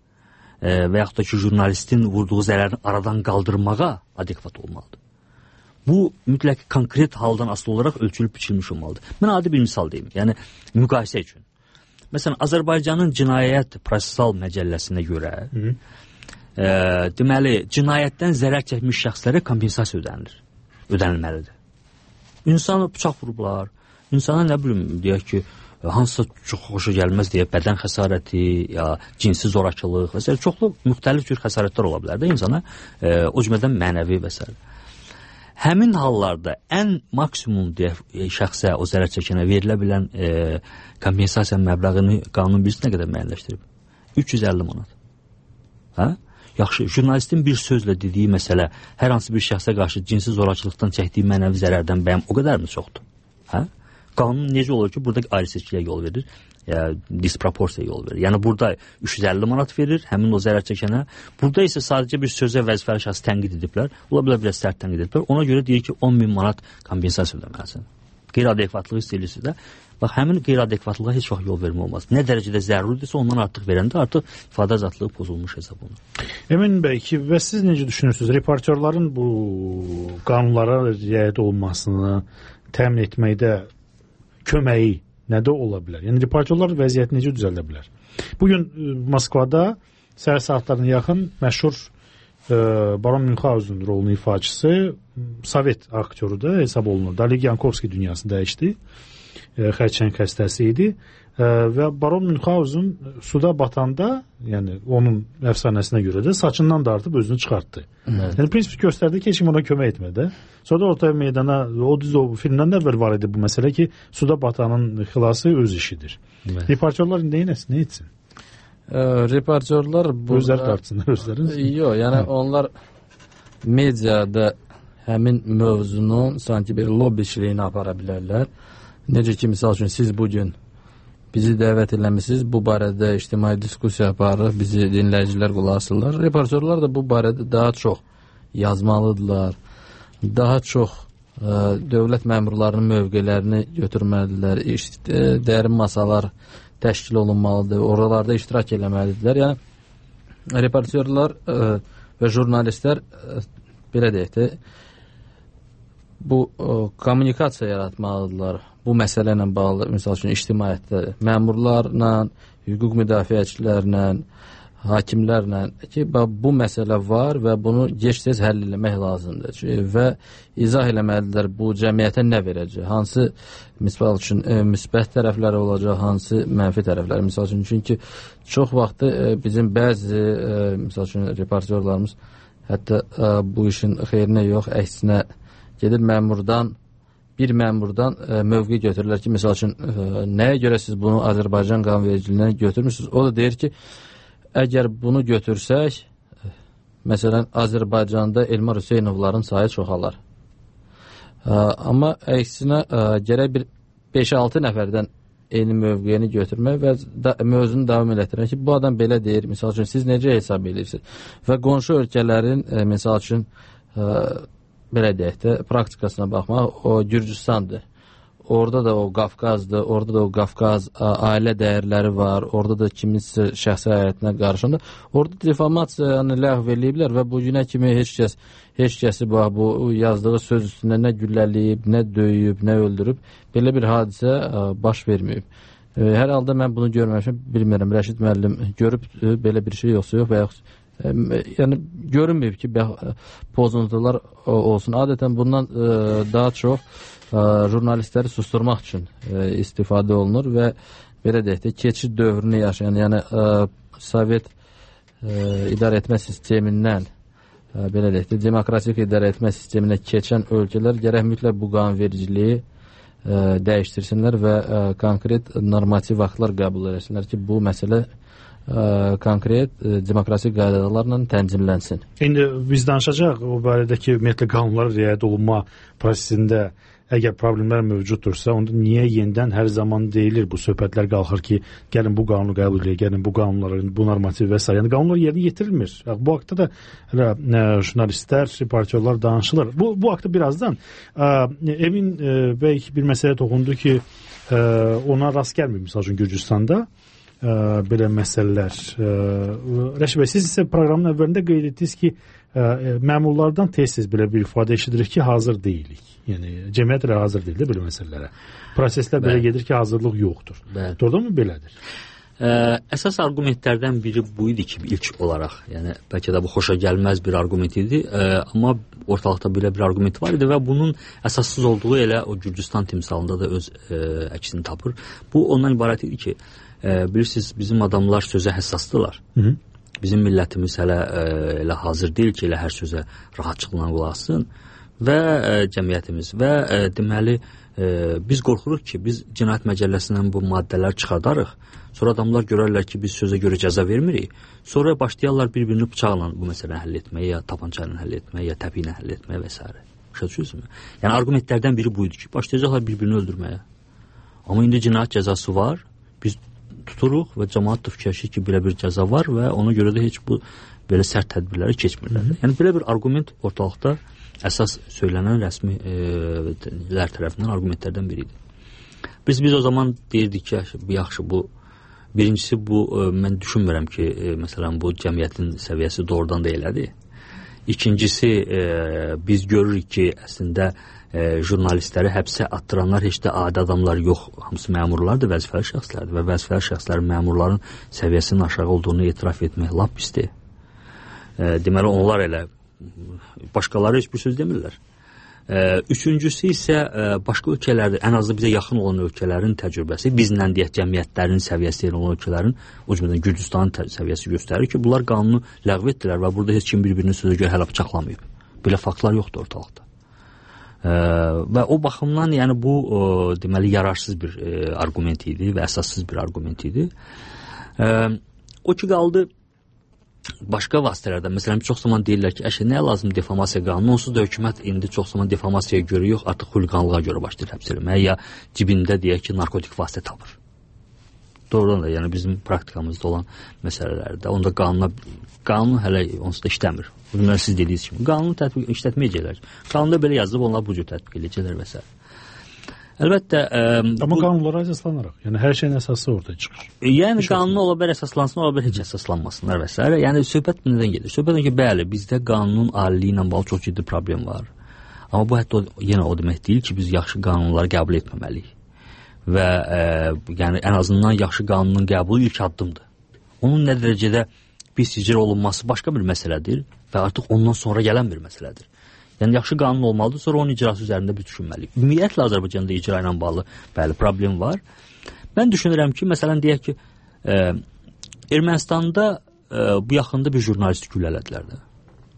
e, və yaxud da ki, jurnalistin vurduğu zərərini aradan qaldırmağa adekvat olmalıdır. Bu mütləq konkret haldan asılı olaraq ölçülüb biçilmiş olmalıdır. Mən adi bir misal deyim, yəni müqayisə üçün. Məsələn, Azərbaycanın cinayət prosessual məcəlləsinə görə Hı. E, deməli, cinayətdən zərər çəkmiş şəxslərə kompensasiya ödənilir, ödənilməlidir. İnsanı bıçaq vurublar, insana nə bilim, deyək ki, hansısa çox xoşa gəlməz deyə bədən xəsarəti, ya cinsi zorakılıq və s. çoxlu müxtəlif cür xəsarətlər ola bilər də insana, e, o cümlədən mənəvi və s. Həmin hallarda ən maksimum deyək, şəxsə, o zərər çəkənə verilə bilən e, kompensasiya məbləğini qanun birisi nə qədər müəyyənləşdirib? üç yüz əlli manat. Hə? Yaxşı, jurnalistin bir sözlə dediyi məsələ hər hansı bir şəxsə qarşı cinsi zorakılıqdan çəkdiyi mənəvi zərərdən bəyəm o qədər mi çoxdur? Hə? Qanun necə olur ki, burada ayrı seçkiyə yol verir, ya, disproporsiya yol verir. Yəni burada üç yüz əlli manat verir həmin o zərər çəkənə. Burada isə sadəcə bir sözə vəzifəli şəxs tənqid ediblər. Ola bilər biraz sərt tənqid ediblər. Ona görə deyir ki, on min manat kompensasiya ödəməlisən. Qeyri-adekvatlığı hiss edirsə də, bax həmin qeyri-adekvatlığa heç vaxt yol vermək olmaz. Nə dərəcədə zəruridirsə ondan artıq verəndə artıq ifadə azadlığı pozulmuş hesab olunur. Emin bəy ki, və siz necə düşünürsünüz? Reportyorların bu qanunlara riayət olunmasını təmin etməkdə köməyi nədə ola bilər? Yəni reportyorlar vəziyyəti necə düzəldə bilər? Bugün Moskvada səhər saatlarına yaxın məşhur e, Baron Münxhausen rolunun ifaçısı Sovet aktyoru da hesab olunur. Oleg Yankovski dünyasını dəyişdi. E, xərçəng xəstəsi idi. E, və Baron Münxhausen suda batanda, yəni onun əfsanəsinə görə də saçından dartıb özünü çıxartdı. Evet. Yəni prinsip göstərdi ki, heç kim ona kömək etmədi. Sonra da ortaya meydana, o düz o filmdən də əvvəl var idi bu məsələ ki, suda batanın xilası öz işidir. Evet. Reportyorlar nə etsin, nə etsin? E, reportyorlar burada... Özləri dartsınlar, özləri. Yox, yəni Hı. onlar mediada həmin mövzunun sanki bir lobby işləyini apara bilərlər. Necə ki, misal üçün, siz bugün bizi dəvət eləmişsiniz, bu barədə ictimai diskusiya aparır, bizi dinləyicilər qulaq asırlar. Reportyorlar da bu barədə daha çox yazmalıdırlar, daha çox ə, dövlət məmurlarının mövqelərini götürməlidirlər, dərin masalar təşkil olunmalıdır, oralarda iştirak eləməlidirlər. Yəni, reportyorlar ə, və jurnalistlər ə, belə deyək də bu ə, kommunikasiya yaratmalıdırlar. Bu məsələ ilə bağlı, misal üçün ictimaiyyətdə məmurlarla, hüquq müdafiəçilərlə, hakimlərlə ki, bu məsələ var və bunu gec-tez həll etmək lazımdır. Və izah eləməlidirlər bu cəmiyyətə nə verəcək, hansı misal üçün e, müsbət tərəfləri olacaq, hansı mənfi tərəfləri. Misal üçün, çünki çox vaxtı e, bizim bəzi e, misal üçün reportyorlarımız hətta e, bu işin xeyrinə yox, əksinə gedir məmurdan bir məmurdan e, mövqe götürürlər ki, misal üçün e, nəyə görə siz bunu Azərbaycan qanunvericiliyinə götürmürsünüz? O da deyir ki, əgər bunu götürsək, məsələn, Azərbaycanda Elmar Hüseynovların sayı çoxalar. Amma əksinə gərək bir beş altı nəfərdən eyni mövqeyini götürmək və da, mövzunu davam elətdirmək ki, bu adam belə deyir, misal üçün, siz necə hesab edirsiniz? Və qonşu ölkələrin, misal üçün, belə deyək də, praktikasına baxmaq, o Gürcüstandır. Orada da o Qafqazdır, orada da o Qafqaz ailə dəyərləri var, orada da kiminsə şəxsi həyatına qarşında. Orada defamasiyanı ləğv eləyiblər və bu günə kimi heç kəs, heç kəsi bu, bu yazdığı söz üstündə nə güllələyib, nə döyüb, nə öldürüb, belə bir hadisə baş verməyib. Hər halda mən bunu görməmişəm, bilmirəm, Rəşid müəllim görüb belə bir şey yoxsa yox və yox. Yəni görünməyib ki, pozuntular olsun. Adətən bundan daha çox jurnalistləri susturmaq üçün istifadə olunur və belə deyək də keçid dövrünü yaşayan, yəni Sovet idarə etmə sistemindən belə deyək də demokratik idarə etmə sisteminə keçən ölkələr gərək mütləq bu qanunvericiliyi dəyişdirsinlər və konkret normativ aktlar qəbul etsinlər ki, bu məsələ konkret demokratik qaydalarla tənzimlənsin. İndi biz danışacaq o barədəki ümumiyyətlə qanunlara riayət olunma prosesində əgər problemlər mövcuddursa, onda niyə yenidən hər zaman deyilir, bu söhbətlər qalxır ki, gəlin bu qanunu qəbul edək, gəlin bu qanunların, bu normativ və s. Yəni qanunlar yerinə yetirilmir. Bu haqda da hələ jurnalistlər, reportyorlar danışılır. Bu, bu haqda birazdan ə, Emin ə, bəy bir məsələ toxundu ki, ə, ona rast gəlmir, misal üçün Gürcüstanda ə, belə məsələlər. Rəşid bəy, siz isə proqramın əvvəlində qeyd etdiniz ki, ə, məmurlardan tez-tez belə bir ifadə eşidirik ki, hazır deyilik. Yəni cəmiyyət elə hazır deyil də belə məsələlərə. Proseslər belə gedir ki, hazırlıq yoxdur. Doğrudan mı belədir? Ə, əsas argumentlərdən biri bu idi ki, ilk olaraq, yəni bəlkə də bu xoşa gəlməz bir argument idi, ə, amma ortalıqda belə bir argument var idi və bunun əsassız olduğu elə o Gürcüstan timsalında da öz ə, əksini tapır. Bu ondan ibarət idi ki, ə, bilirsiniz, bizim adamlar sözə həssasdırlar. Hı -hı. Bizim millətimiz hələ ə, elə hazır deyil ki, elə hər sözə rahatçılıqla qulaq assın. Və ə, cəmiyyətimiz və ə, deməli ə, biz qorxuruq ki, biz cinayət məcəlləsindən bu maddələri çıxardarıq. Sonra adamlar görərlər ki, biz sözə görə cəza vermirik. Sonra başlayarlar bir-birini bıçaqla bu məsələni həll etməyə, ya tapança ilə həll etməyə, ya təpi ilə həll etməyə və s. Başa düşürsünüzmü? Yəni argumentlərdən biri bu idi ki, başlayacaqlar bir-birini öldürməyə. Amma indi cinayət cəzası var. Biz tuturuq və cəmaət də fikirləşir ki, belə bir cəza var və ona görə də heç bu belə sərt tədbirləri keçmirlər. Hı -hı. Yəni belə bir argument ortalıqda əsas söylənən rəsmilər e, tərəfindən argumentlərdən biri idi. Biz biz o zaman deyirdik ki, yaxşı bu birincisi bu e, mən düşünmürəm ki, e, məsələn bu cəmiyyətin səviyyəsi doğrudan da elədir. İkincisi e, biz görürük ki, əslində e, jurnalistləri həbsə attıranlar heç də adi adamlar yox, hamısı məmurlardır, vəzifəli şəxslərdir və vəzifəli şəxslərin məmurların səviyyəsinin aşağı olduğunu etiraf etmək lap pisdir. E, deməli onlar elə başqaları heç bir söz demirlər. Ee, üçüncüsü isə e, başqa ölkələrdə, ən azı bizə yaxın olan ölkələrin təcrübəsi, bizlə deyək cəmiyyətlərin səviyyəsi olan ölkələrin, o cümlədən Gürcüstanın səviyyəsi göstərir ki, bunlar qanunu ləğv etdilər və burada heç kim bir-birinin sözə görə hələ bıçaqlamayıb. Belə faktlar yoxdur ortalıqda. Ee, və o baxımdan yəni bu o, deməli yararsız bir e, argument idi və əsassız bir argument idi. Ee, o ki qaldı başqa vasitələrdə, məsələn, çox zaman deyirlər ki, əşə, nə lazım defamasiya qanunu, onsuz da hökumət indi çox zaman defamasiyaya görə yox, artıq xuliqanlığa görə başlayır həbs eləməyə, ya cibində deyək ki, narkotik vasitə tapır. Doğrudan da, yəni bizim praktikamızda olan məsələlərdə, onda qanuna, qanun hələ onsuz da işləmir. Bunlar siz dediyiniz kimi, qanunu tətbiq işlətməyəcəklər. Qanunda belə yazılıb, onlar bu cür tətbiq edəcəklər və s. Əlbəttə, ə, amma bu, qanunlara əsaslanaraq, yəni hər şeyin əsası ortaya çıxır. Yəni qanun ola bilər əsaslansın, ola bilər heç əsaslanmasınlar və s. Yəni söhbət nədən gedir? Söhbət ki, bəli, bizdə qanunun aliliyi ilə bağlı çox ciddi problem var. Amma bu hətta yenə o demək deyil ki, biz yaxşı qanunları qəbul etməməliyik. Və ə, yəni ən azından yaxşı qanunun qəbulu ilk addımdır. Onun nə dərəcədə pis icra olunması başqa bir məsələdir və artıq ondan sonra gələn bir məsələdir. Yəni yaxşı qanun olmalıdır, sonra onun icrası üzərində biz düşünməliyik. Ümumiyyətlə Azərbaycanda icra ilə bağlı bəli problem var. Mən düşünürəm ki, məsələn deyək ki, ə, Ermənistanda ə, bu yaxında bir jurnalisti güllələdilər də.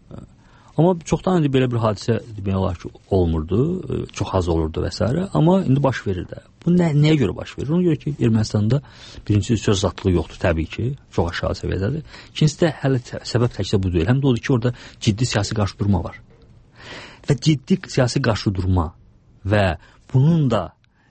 Amma çoxdan indi belə bir hadisə demək olar ki, olmurdu, çox az olurdu və s. Amma indi baş verir də. Bu nə, nəyə görə baş verir? Ona görə ki, Ermənistanda birincisi söz azadlığı yoxdur təbii ki, çox aşağı səviyyədədir. İkincisi də hələ səbəb təkcə bu deyil. Həm də odur ki, orada ciddi siyasi qarşıdurma var. Və ciddi siyasi qarşıdurma və bunun da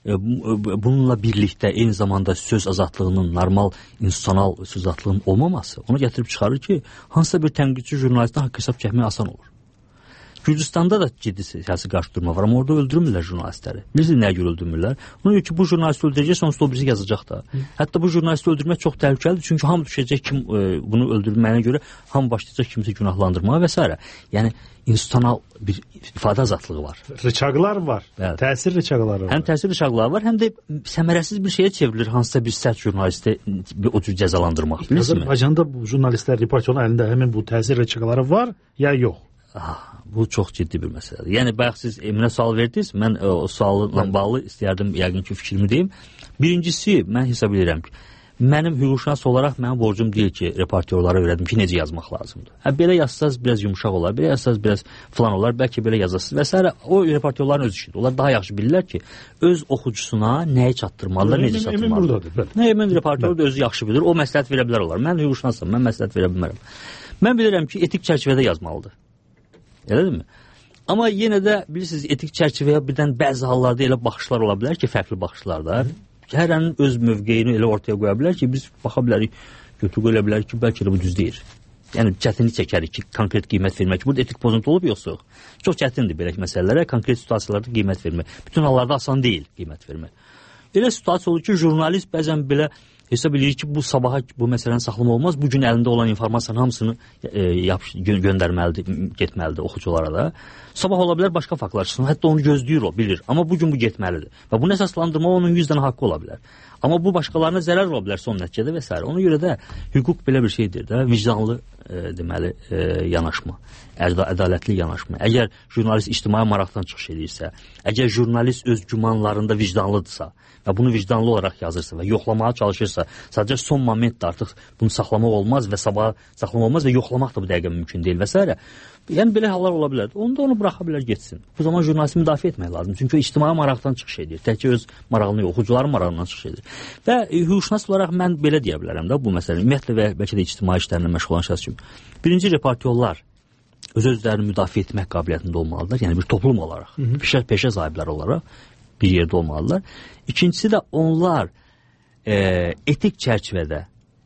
bununla birlikdə eyni zamanda söz azadlığının, normal institusional söz azadlığının olmaması ona gətirib çıxarır ki, hansısa bir tənqidçi jurnalistdən haqq hesab çəkmək asan olur. Gürcüstanda da ciddi siyasi qarşıdurma var, amma orada öldürmürlər jurnalistləri. Bilirsiniz nəyə görə öldürmürlər? Ona görə ki, bu jurnalisti öldürəcək, onsuz da o birisi yazacaq da. Hətta bu jurnalisti öldürmək çox təhlükəlidir, çünki hamı düşəcək kim e, bunu öldürməyinə görə hamı başlayacaq kimsə günahlandırmağa və s. Yəni institusional bir ifadə azadlığı var. Rıçaqlar var. Evet. Təsir rıçaqları var. Həm təsir rıçaqları var, həm də səmərəsiz bir şeyə çevrilir hansısa bir sərt jurnalisti o cür cəzalandırmaq. Azərbaycanda bu jurnalistlər, reportyorlar əlində həmin bu təsir rıçaqları var ya yox? Ah, bu çox ciddi bir məsələdir. Yəni bayaq siz Eminə sual verdiniz, mən o, o sualla bağlı istəyərdim yəqin ki fikrimi deyim. Birincisi, mən hesab edirəm ki, mənim hüquqşünas olaraq mənim borcum deyil ki, reportyorlara öyrədim ki, necə yazmaq lazımdır. Hə, belə yazsaz biraz yumşaq olar, belə yazsaz biraz falan olar, bəlkə belə yazasınız və s. O reportyorların öz işidir. Onlar daha yaxşı bilirlər ki, öz oxucusuna nəyi çatdırmalılar, necə çatdırmalılar. Nə, mən reportyor da özü yaxşı bilir, o məsləhət verə bilər olar. Mən hüquqşünasam, mən məsləhət verə bilmərəm. Mən bilirəm ki, etik çərçivədə yazmalıdır. Elədirmi? Amma yenə də bilirsiniz, etik çərçivəyə birdən bəzi hallarda elə baxışlar ola bilər ki, fərqli baxışlarda. Hərənin öz mövqeyini elə ortaya qoya bilər ki, biz baxa bilərik, götür qoya bilər ki, bəlkə də bu düz deyir. Yəni çətinlik çəkərik ki, konkret qiymət vermək. Burada etik pozuntu olub yoxsa? Çox çətindir belə məsələlərə, konkret situasiyalarda qiymət vermək. Bütün hallarda asan deyil qiymət vermək. Elə situasiya olur ki, jurnalist bəzən belə hesab edir ki, bu sabaha bu məsələni saxlama olmaz. Bu gün əlində olan informasiyanın hamısını e, yap, gö göndərməlidir, getməlidir oxuculara da. Sabah ola bilər başqa faktlar çıxsın. Hətta onu gözləyir o, bilir. Amma bu gün bu getməlidir. Və bunu əsaslandırma onun yüz dənə haqqı ola bilər. Amma bu başqalarına zərər ola bilər son nəticədə və s. Ona görə də hüquq belə bir şeydir də, vicdanlı e, deməli e, yanaşma, ədalətli yanaşma. Əgər jurnalist ictimai maraqdan çıxış edirsə, əgər jurnalist öz gümanlarında vicdanlıdırsa və bunu vicdanlı olaraq yazırsa və yoxlamağa çalışırsa, sadəcə son momentdə artıq bunu saxlamaq olmaz və sabah saxlamaq olmaz və yoxlamaq da bu dəqiqə mümkün deyil və s. Yəni belə hallar ola bilər. Onu da onu buraxa bilər getsin. Bu zaman jurnalisti müdafiə etmək lazım. Çünki o ictimai maraqdan çıxış edir. Təkcə öz marağını yox, oxucuların marağından çıxış edir. Və e, hüquqşünas olaraq mən belə deyə bilərəm də bu məsələni. Ümumiyyətlə və bəlkə də ictimai işlərlə məşğul olan şəxs kimi. Birinci, reportyorlar öz-özlərini müdafiə etmək qabiliyyətində olmalıdırlar. Yəni bir toplum olaraq, peşə, peşə sahibləri olaraq bir yerdə olmalıdırlar. İkincisi də onlar e, etik çərçivədə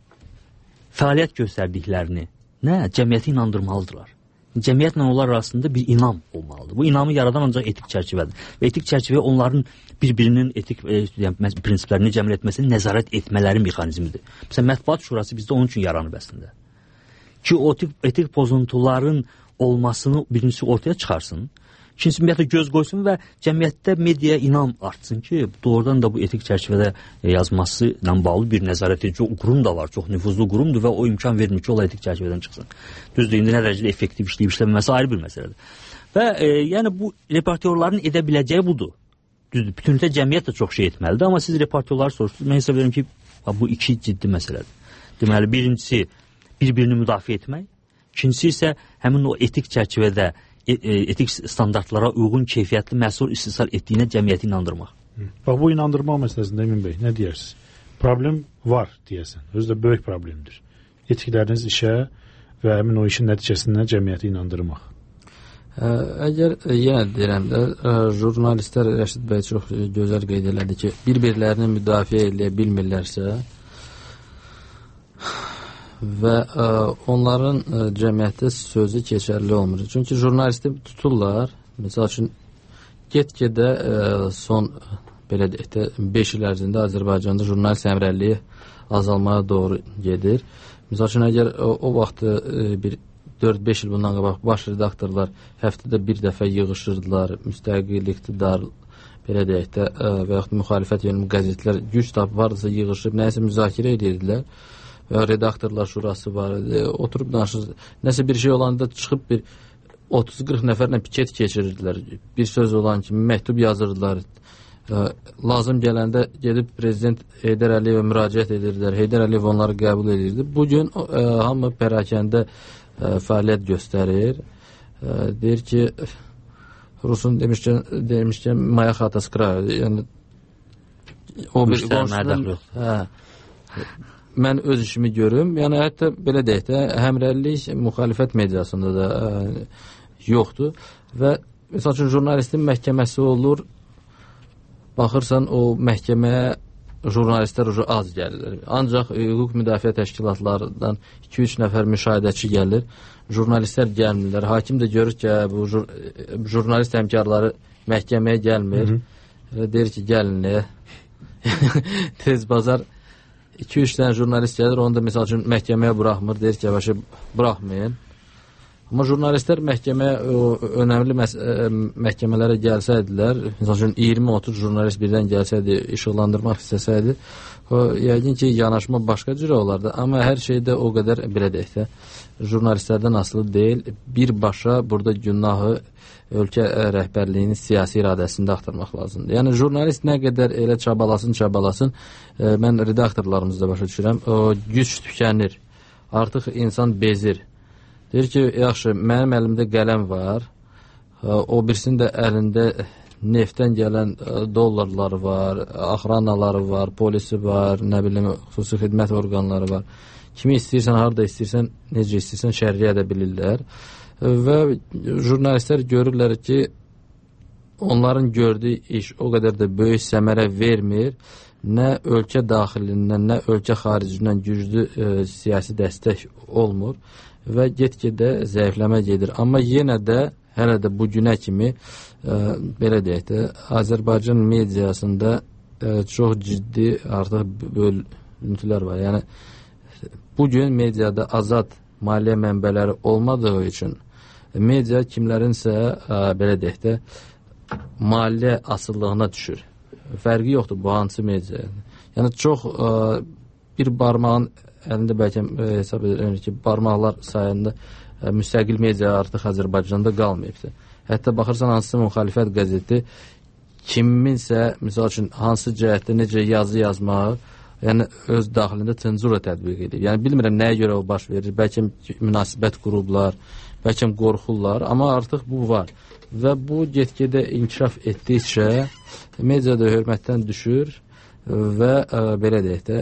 fəaliyyət göstərdiklərini nə, cəmiyyəti inandırmalıdırlar. Cəmiyyətlə onlar arasında bir inam olmalıdır. Bu inamı yaradan ancaq etik çərçivədir. Və etik çərçivə onların bir-birinin etik e, yəni, prinsiplərini cəmiyyət etməsini nəzarət etmələri mexanizmidir. Məsələn, Mətbuat Şurası bizdə onun üçün yaranıb əslində. Ki, o etik, etik pozuntuların olmasını birincisi ortaya çıxarsın. İkincisi, ümumiyyətlə göz qoysun və cəmiyyətdə mediaya inam artsın ki, doğrudan da bu etik çərçivədə yazması ilə bağlı bir nəzarət edici qurum da var. Çox nüfuzlu qurumdur və o imkan vermir ki, o etik çərçivədən çıxsın. Düzdür, indi nə dərəcədə effektiv işləyib işləməməsi ayrı bir məsələdir. Və e, yəni bu reportyorların edə biləcəyi budur. Düzdür, bütünlükdə cəmiyyət də çox şey etməlidir, amma siz reportyorları soruşsunuz. Mən hesab edirəm ki, bu iki ciddi məsələdir. Deməli, birincisi bir-birini müdafiə etmək, ikincisi isə həmin o etik çərçivədə etik standartlara uyğun keyfiyyətli məhsul istehsal etdiyinə cəmiyyəti inandırmaq. Bax, bu inandırma məsələsində Emin bəy, nə deyərsiniz? Problem var deyəsən, özü də böyük problemdir. Etikləriniz işə və həmin o işin nəticəsində cəmiyyəti inandırmaq. Ə, əgər yenə deyirəm də, ə, jurnalistlər Rəşid bəy çox gözəl qeyd elədi ki, bir-birlərini müdafiə edə bilmirlərsə və ə, onların ə, cəmiyyətdə sözü keçərli olmur. Çünki jurnalisti tuturlar, məsəl üçün get-gedə ə, son belə deyək də beş il ərzində Azərbaycanda jurnalist həmrəyliyi azalmaya doğru gedir. Məsəl üçün, əgər o, o vaxt e, bir dörd beş il bundan qabaq baş redaktorlar həftədə bir dəfə yığışırdılar, müstəqil, iqtidar, belə deyək də, e, və yaxud müxalifət yönümlü qəzetlər güc tapılardısa yığışıb, nəsə müzakirə edirdilər. Və redaktorlar şurası var idi, oturub danışır, nəsə bir şey olanda çıxıb bir otuz qırx nəfərlə piket keçirirdilər. Bir söz olan kimi məktub yazırdılar. Lazım gələndə gedib prezident Heydər Əliyevə müraciət edirdilər. Heydər Əliyev onları qəbul edirdi. Bugün e, hamı pərakəndə e, fəaliyyət göstərir. E, deyir ki, Rusun demişkən, demişkən Maya Xataskra, yəni o bir qonşunun, hə, mən öz işimi görüm. Yəni hətta belə deyək də, həmrəylik müxalifət mediasında da e, yoxdur və məsəl üçün jurnalistin məhkəməsi olur. Baxırsan, o məhkəməyə jurnalistlər az gəlir. Ancaq hüquq müdafiə təşkilatlarından iki üç nəfər müşahidəçi gəlir. Jurnalistlər gəlmirlər. Hakim də görür ki, bu jur jurnalist həmkarları məhkəməyə gəlmir. Hı -hı. Deyir ki, gəlin. Tez bazar iki üç dənə jurnalist gəlir, onu da məsəl üçün məhkəməyə buraxmır. Deyir ki, başı buraxmayın. Amma jurnalistlər məhkəməyə, önəmli məhkəmələrə gəlsəydilər, məsəl üçün iyirmi otuz jurnalist birdən gəlsəydi, işıqlandırmaq istəsəydi, o, yəqin ki, yanaşma başqa cürə olardı. Amma hər şeydə o qədər, belə deyək də, jurnalistlərdən asılı deyil. Birbaşa burada günahı ölkə rəhbərliyinin siyasi iradəsində axtarmaq lazımdır. Yəni, jurnalist nə qədər elə çabalasın, çabalasın, e, mən redaktorlarımızda başa düşürəm, o güc tükənir, artıq insan bezir. Deyir ki, yaxşı, mənim əlimdə qələm var, o birisinin də əlində neftdən gələn dollarlar var, axranaları var, polisi var, nə bilim, xüsusi xidmət orqanları var. Kimi istəyirsən, harada istəyirsən, necə istəyirsən, şərriyə edə bilirlər. Və jurnalistlər görürlər ki, onların gördüyü iş o qədər də böyük səmərə vermir, nə ölkə daxilindən, nə ölkə xaricindən güclü e, siyasi dəstək olmur və get-gedə zəifləmə gedir. Amma yenə də, hələ də bu günə kimi, e, belə deyək də, Azərbaycan mediasında e, çox ciddi artıq bölüntülər var. Yəni, bugün mediada azad maliyyə mənbələri olmadığı üçün media kimlərinsə, e, belə deyək də, maliyyə asıllığına düşür. Fərqi yoxdur bu hansı media. Yəni, çox e, bir barmağın əlində bəlkə e, hesab edir ki, barmaqlar sayında e, müstəqil media artıq Azərbaycanda qalmayıbdır. Hətta baxırsan, hansısa müxalifət qəzeti kiminsə, misal üçün, hansı cəhətdə necə yazı yazmağı, yəni öz daxilində senzura tətbiq edir. Yəni, bilmirəm nəyə görə o baş verir. Bəlkə münasibət qurublar, bəlkə qorxurlar, amma artıq bu var. Və bu get-gedə inkişaf etdikcə mediada hörmətdən düşür və e, belə deyək də,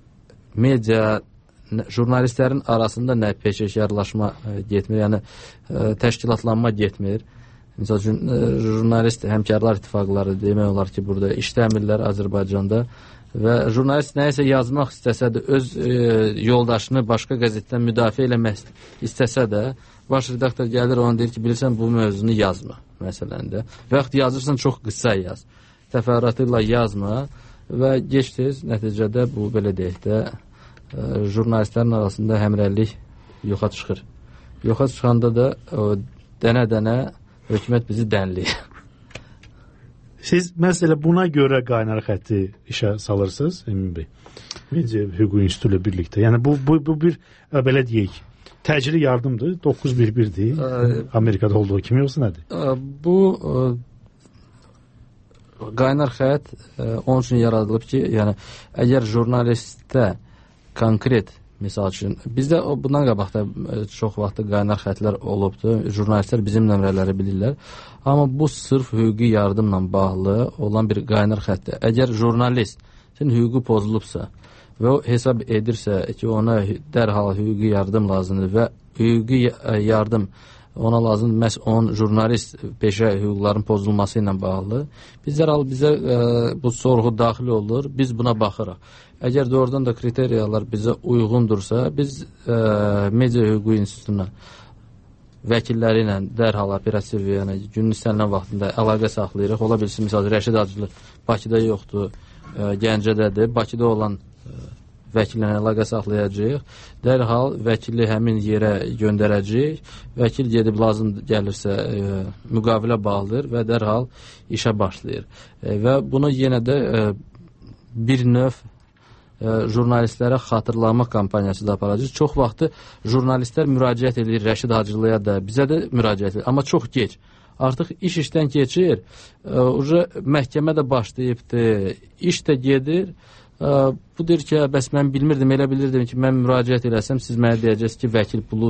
media jurnalistlərin arasında nə peşəkarlaşma getmir, yəni ə, təşkilatlanma getmir. Məsəl üçün, jurnalist həmkarlar ittifaqları demək olar ki, burada işləmirlər Azərbaycanda və jurnalist nəyisə yazmaq istəsə də, öz ə, yoldaşını başqa qəzetdən müdafiə eləmək istəsə də, baş redaktor gəlir, ona deyir ki, bilirsən, bu mövzunu yazma, məsələndə. Və yaxud yazırsan, çox qısa yaz. Təfərrüatıyla yazma və gec-tez nəticədə bu, belə deyək də, jurnalistlərin arasında həmrəylik yoxa çıxır. Yoxa çıxanda da dənə-dənə hökumət bizi dənləyir. Siz məhz elə buna görə qaynar xətti işə salırsınız, Emin bəy? Media Hüquq İnstitutu ilə birlikdə. Yəni bu, bu, bu bir, belə deyək, təcili yardımdır, doqquz bir birdir, Amerikada olduğu kimi yoxsa nədir? Bu qaynar xətt onun üçün yaradılıb ki, yəni əgər jurnalistdə konkret, misal üçün, bizdə bundan qabaq da çox vaxtda qaynar xətlər olubdur, jurnalistlər bizim nömrələri bilirlər, amma bu sırf hüquqi yardımla bağlı olan bir qaynar xətdir. Əgər jurnalist hüququ pozulubsa və o hesab edirsə ki, ona dərhal hüquqi yardım lazımdır və hüquqi yardım ona lazımdır, məhz onun jurnalist peşə hüquqların pozulması ilə bağlı, biz dərhal bizə e, bu sorğu daxil olur, biz buna baxırıq. Əgər doğrudan da kriteriyalar bizə uyğundursa, biz e, Media Hüquq İnstitutuna vəkilləri ilə dərhal operativ, yəni günün istənilən vaxtında əlaqə saxlayırıq. Ola bilsin, misal Rəşid Hacılı Bakıda yoxdur, ə, Gəncədədir. Bakıda olan ə, vəkillə əlaqə saxlayacağıq. Dərhal vəkili həmin yerə göndərəcəyik. Vəkil gedib lazım gəlirsə ə, müqavilə bağlayır və dərhal işə başlayır. Ə, və bunu yenə də ə, bir növ jurnalistlərə xatırlama kampaniyası da aparacaq. Çox vaxtı jurnalistlər müraciət edir Rəşid Hacılıya da, bizə də müraciət edir. Amma çox gec. Artıq iş işdən keçir. Uca məhkəmə də başlayıbdır. İş də gedir. Bu deyir ki, bəs mən bilmirdim, elə bilirdim ki, mən müraciət eləsəm, siz mənə deyəcəksiniz ki, vəkil pulu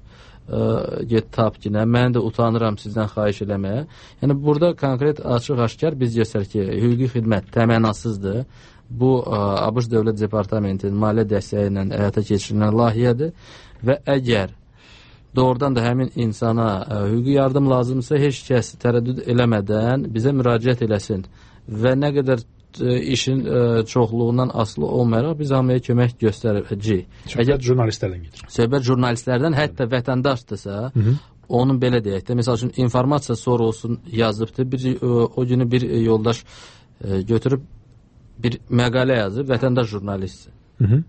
get tap ki, mən də utanıram sizdən xahiş eləməyə. Yəni, burada konkret açıq-aşkar biz göstər ki, hüquqi xidmət təmənnasızdır. Bu, ABŞ Dövlət Departamentinin maliyyə dəstəyi ilə həyata keçirilən layihədir və əgər doğrudan da həmin insana hüquqi yardım lazımsa, heç kəs tərəddüd eləmədən bizə müraciət eləsin və nə qədər işin çoxluğundan asılı olmayaraq biz hamıya kömək göstərəcəyik. Söhbət jurnalistlərdən gedir. Söhbət jurnalistlərdən, hətta vətəndaşdırsa, Hı -hı. onun belə deyək də, məsəl üçün informasiya sorulsun yazıbdır, bir, o günü bir yoldaş götürüb bir məqalə yazıb, vətəndaş jurnalisti. Hı -hı.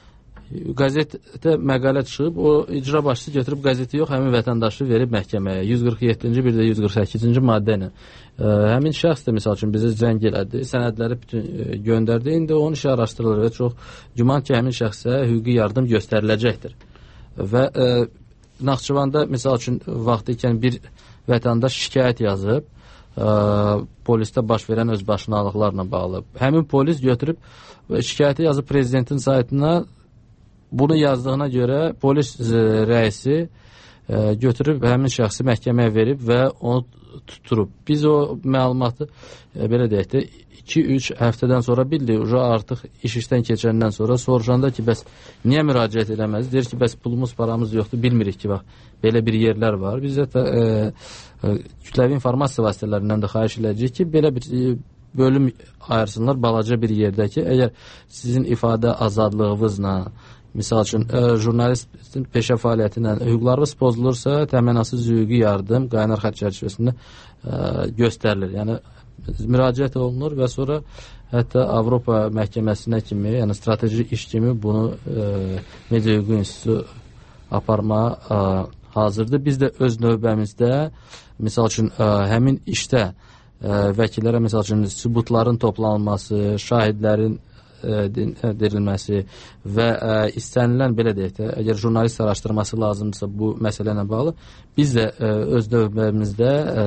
Qəzetdə məqalə çıxıb, o icra başçısı götürüb qəzeti yox, həmin vətəndaşı verib məhkəməyə. yüz qırx yeddinci, bir də yüz qırx səkkizinci maddə ilə. E, həmin şəxs də, misal üçün, bizə zəng elədi, sənədləri bütün e, göndərdi. İndi onun işi araşdırılır və çox güman ki, həmin şəxsə hüquqi yardım göstəriləcəkdir. Və e, Naxçıvanda, misal üçün, vaxtı ikən bir vətəndaş şikayət yazıb, Ə, polisdə baş verən özbaşınalıqlarla bağlı. Həmin polis götürüb şikayəti yazıb prezidentin saytına. Bunu yazdığına görə polis ə, rəisi ə, götürüb həmin şəxsi məhkəməyə verib və onu tuturub. Biz o məlumatı ə, belə deyək də iki üç həftədən sonra bildik. Uca artıq iş işdən keçəndən sonra soruşanda ki, bəs niyə müraciət eləməz? Deyir ki, bəs pulumuz, paramız yoxdur, bilmirik ki, bax, belə bir yerlər var. Biz də ə, kütləvi informasiya vasitələrindən də xahiş edəcəyik ki, belə bir bölüm ayırsınlar balaca bir yerdə ki, əgər sizin ifadə azadlığınızla, misal üçün, jurnalistin peşə fəaliyyəti ilə hüquqlarınız pozulursa, təmənnasız hüquqi yardım qaynar xətt çərçivəsində göstərilir. Yəni, müraciət olunur və sonra hətta Avropa məhkəməsinə kimi, yəni strateji iş kimi bunu Media Hüquq İnstitutu aparmağa hazırdır. Biz də öz növbəmizdə, misal üçün, ə, həmin işdə ə, vəkillərə, misal üçün, sübutların toplanılması, şahidlərin ə, verilməsi və ə, istənilən, belə deyək də, əgər jurnalist araşdırması lazımdırsa bu məsələ ilə bağlı, biz də ə, öz növbəmizdə ə,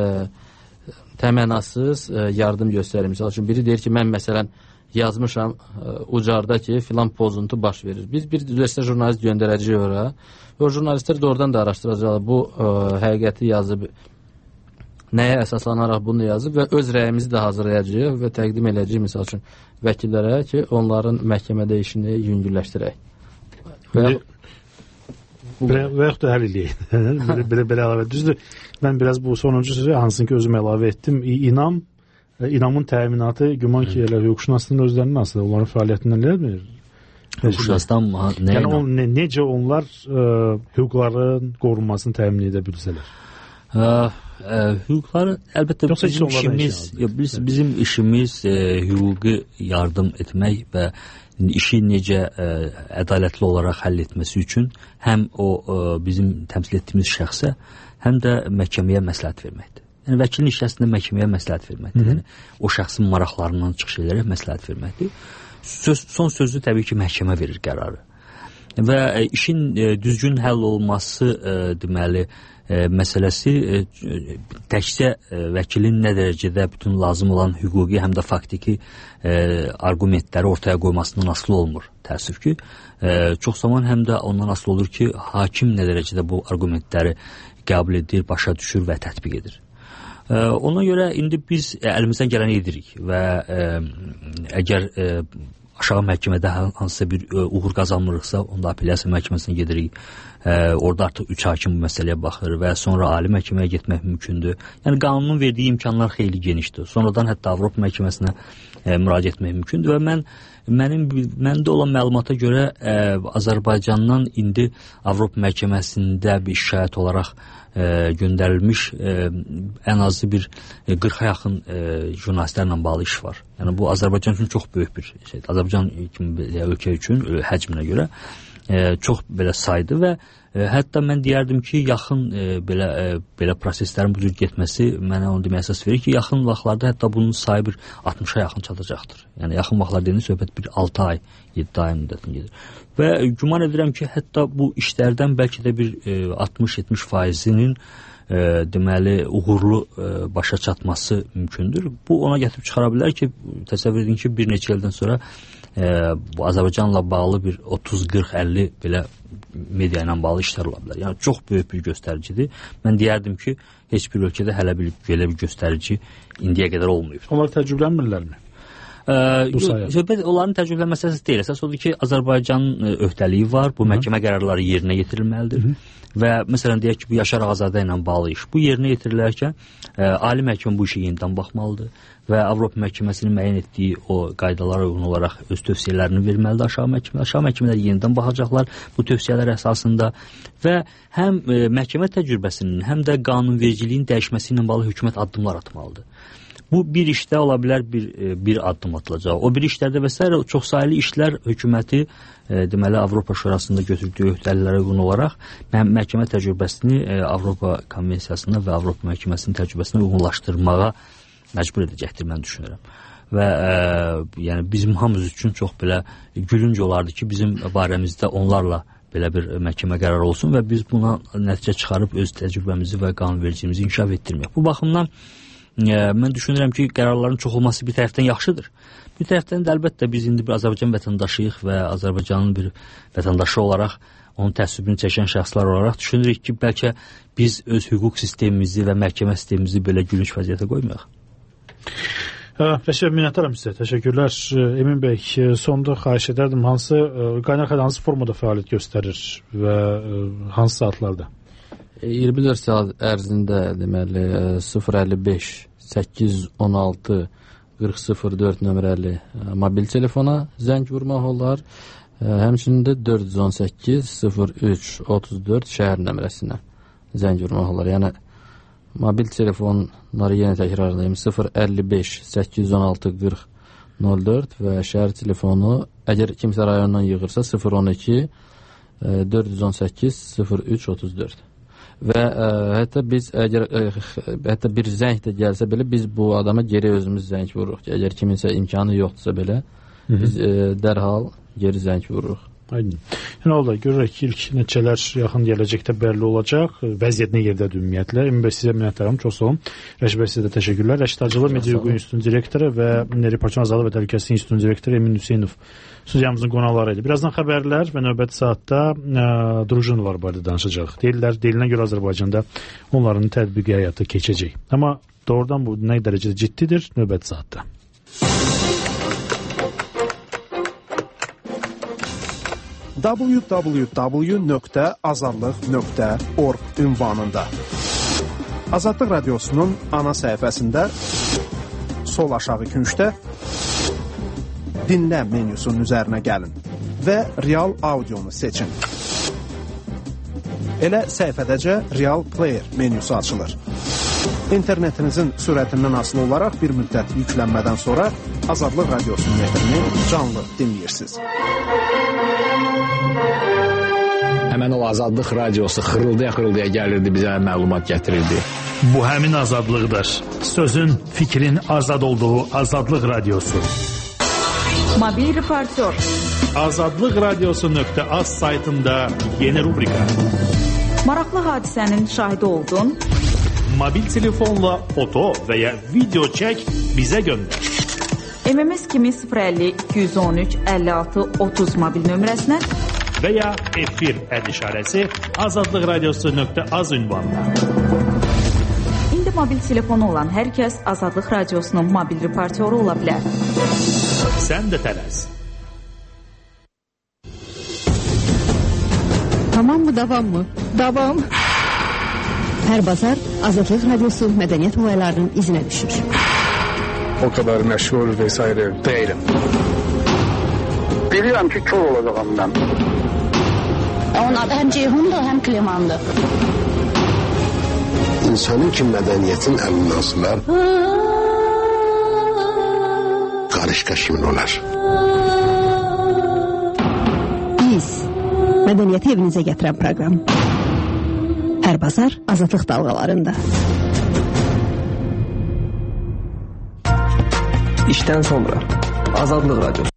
təmənnasız ə, yardım göstərir. Misal üçün, biri deyir ki, mən məsələn yazmışam ə, ucarda ki, filan pozuntu baş verir. Biz bir düzəstə jurnalist göndərəcəyik ora. O jurnalistlər doğrudan da araşdıracaqlar. Bu ə, həqiqəti yazıb, nəyə əsaslanaraq bunu yazıb və öz rəyimizi də hazırlayacağıq və təqdim edəcəyik, misal üçün, vəkillərə ki, onların məhkəmədə işini yüngülləşdirək. Və və yaxud da həll eləyək. Belə belə əlavə. Düzdür, mən biraz bu sonuncu sözü hansını ki, özüm əlavə etdim. İnam, inamın təminatı, güman ki, elə hüquqşünaslığın özlərinin asıdır. Onların fəaliyyətindən nələr bilir? Hüquqşünasdan nə yəni, on, ne, necə onlar ə, hüquqların qorunmasını təmin edə bilsələr? Ə, ə, hüquqları, əlbəttə, Yoxsa bizim işimiz, ya, biz, bizim işimiz ə, hüquqi yardım etmək və işi necə ə, ədalətli olaraq həll etməsi üçün həm o ə, bizim təmsil etdiyimiz şəxsə, həm də məhkəməyə məsləhət verməkdir. Yəni, vəkilin iş əslində məhkəməyə məsləhət verməkdir. Yəni, o şəxsin maraqlarından çıxış edərək məsləhət verməkdir. Söz, son sözü təbii ki, məhkəmə verir qərarı. Və ə, işin ə, düzgün həll olması ə, deməli, ə, məsələsi ə, təkcə ə, vəkilin nə dərəcədə bütün lazım olan hüquqi, həm də faktiki ə, argumentləri ortaya qoymasından asılı olmur, təəssüf ki. Ə, çox zaman həm də ondan asılı olur ki, hakim nə dərəcədə bu argumentləri qəbul edir, başa düşür və tətbiq edir. Ona görə indi biz əlimizdən gələni edirik və ə, əgər ə, aşağı məhkəmədə hansısa bir ə, uğur qazanmırıqsa, onda apellyasiya məhkəməsinə gedirik. Ə, orada artıq üç hakim bu məsələyə baxır və sonra ali məhkəməyə getmək mümkündür. Yəni qanunun verdiyi imkanlar xeyli genişdir. Sonradan hətta Avropa məhkəməsinə ə, müraciət etmək mümkündür və mən mənim məndə olan məlumata görə ə, Azərbaycandan indi Avropa məhkəməsində bir şikayət olaraq ə, göndərilmiş ə, ən azı bir ə, qırxa yaxın ə, jurnalistlərlə bağlı iş var. Yəni bu Azərbaycan üçün çox böyük bir şeydir. Azərbaycan kimi ölkə üçün ə, həcminə görə ə, çox belə saydı və ə, hətta mən deyərdim ki, yaxın ə, belə ə, belə proseslərin bu cür getməsi mənə onu deməyə əsas verir ki, yaxın vaxtlarda hətta bunun sayı bir altmışa yaxın çatacaqdır. Yəni yaxın vaxtlar deyəndə söhbət bir altı ay, yeddi ay müddətində gedir. Və güman edirəm ki, hətta bu işlərdən bəlkə də bir altmış yetmiş faizinin e, deməli uğurlu e, başa çatması mümkündür. Bu ona gətirib çıxara bilər ki, təsəvvür edin ki, bir neçə ildən sonra e, bu Azərbaycanla bağlı bir otuz qırx əlli belə media ilə bağlı işlər ola bilər. Yəni çox böyük bir göstəricidir. Mən deyərdim ki, heç bir ölkədə hələ bir belə bir göstərici indiyə qədər olmayıb. Onlar təcrübələnmirlərmi? Söhbət onların təcrübə məsələsi deyil. Əsas odur ki, Azərbaycanın öhdəliyi var. Bu məhkəmə qərarları yerinə yetirilməlidir. Hı -hı. Və məsələn deyək ki, bu Yaşar Ağazadə ilə bağlı iş. Bu yerinə yetirilərkən e, ali məhkəmə bu işə yenidən baxmalıdır və Avropa məhkəməsinin müəyyən etdiyi o qaydalara uyğun olaraq öz tövsiyələrini verməlidir aşağı məhkəmə. Aşağı məhkəmələr yenidən baxacaqlar bu tövsiyələr əsasında və həm e, məhkəmə təcrübəsinin, həm də qanunvericiliyin dəyişməsi ilə bağlı hökumət addımlar atmalıdır. Bu bir işdə ola bilər bir bir addım atılacaq. O bir işlərdə və s. çoxsaylı işlər hökuməti e, deməli Avropa Şurasında götürdüyü öhdəliklərə uyğun olaraq məhkəmə təcrübəsini e, Avropa Konvensiyasına və Avropa məhkəməsinin təcrübəsinə uyğunlaşdırmağa məcbur edəcəkdir mən düşünürəm. Və e, yəni bizim hamımız üçün çox belə gülünc olardı ki, bizim barəmizdə onlarla belə bir məhkəmə qərarı olsun və biz buna nəticə çıxarıb öz təcrübəmizi və qanunvericiliyimizi inkişaf etdirməyək. Bu baxımdan mən düşünürəm ki, qərarların çox olması bir tərəfdən yaxşıdır. Bir tərəfdən də əlbəttə biz indi bir Azərbaycan vətəndaşıyıq və Azərbaycanın bir vətəndaşı olaraq, onun təəssübünü çəkən şəxslər olaraq düşünürük ki, bəlkə biz öz hüquq sistemimizi və məhkəmə sistemimizi belə gülünç vəziyyətə qoymayaq. Rəşid, minnətdaram sizə. Təşəkkürlər. Emin bəy, sonda xahiş edərdim, hansı qaynaq hansı formada fəaliyyət göstərir və hansı saatlarda? iyirmi dörd saat ərzində deməli sıfır əlli beş səkkiz on altı qırx sıfır dörd nömrəli mobil telefona zəng vurmaq olar. Həmçinin də dörd yüz on səkkiz sıfır üç otuz dörd şəhər nömrəsinə zəng vurmaq olar. Yəni mobil telefonları yenə təkrarlayım, sıfır əlli beş səkkiz on altı qırx nol dörd və şəhər telefonu əgər kimsə rayondan yığırsa sıfır on iki dörd yüz on səkkiz sıfır üç otuz dörd. Və ə, hətta biz əgər ə, hətta bir zəng də gəlsə belə biz bu adama geri özümüz zəng vururuq ki, əgər kiminsə imkanı yoxdursa belə Hı -hı. biz ə, dərhal geri zəng vururuq. Aydın. Yəni oldu, görürək ki, ilk nəticələr yaxın gələcəkdə bəlli olacaq. Vəziyyət nə yerdədir ümumiyyətlə. Emin bəy, sizə minnətdaram, çox sağ olun. Rəşid bəy, sizə də təşəkkürlər. Rəşid Hacılı, Media Hüququ İnstitutunun direktoru və Reportçu Azadlıq və Təhlükəsizlik İnstitutunun direktoru Emin Hüseynov stüdiyamızın qonaqları idi. Birazdan xəbərlər və növbəti saatda Drujinlər barədə danışacaq. Deyirlər, deyilənə görə Azərbaycanda onların tətbiqi həyata keçəcək. Amma doğrudan bu nə dərəcədə ciddidir növbəti saatda. w w w nöqtə azadlıq nöqtə org ünvanında Azadlıq Radiosunun ana səhifəsində sol aşağı küncdə dinlə menyusunun üzərinə gəlin və real audionu seçin. Elə səhifədəcə Real Player menyusu açılır. İnternetinizin sürətindən asılı olaraq bir müddət yüklənmədən sonra Azadlıq Radiosunun efrini canlı dinləyirsiniz. Həmən o Azadlıq Radiosu xırıldaya-xırıldaya gəlirdi, bizə məlumat gətirirdi. Bu həmin azadlıqdır. Sözün, fikrin azad olduğu Azadlıq Radiosu. Mobil reportör. azadlıq radiosu nöqtə az saytında yeni rubrika. Maraqlı hadisənin şahidi oldun. Mobil telefonla foto və ya video çək, bizə göndər. M M S kimi sıfır əlli iki yüz on üç əlli altı otuz mobil nömrəsinə və ya efir əd işarəsi azadlıq radiosu nöqtə az ünvanına. İndi mobil telefonu olan hər kəs Azadlıq Radiosunun mobil reportyoru ola bilər. Sən də tələs. Tamam mı, davam mı? Davam. Hər bazar Azadlıq Radiosu mədəniyyət olaylarının izinə düşür. O kadar məşğul vesaire değilim. Bilirəm ki, kör olacağım mən. Onun adı həm Ceyhundur, həm Klemandır. İnsanın ki, mədəniyyətin əlindən asılar, qarışqa kimin olar? Biz, mədəniyyəti evinizə gətirən proqram. Hər bazar Azadlıq dalğalarında. İşdən sonra Azadlıq Radiosu.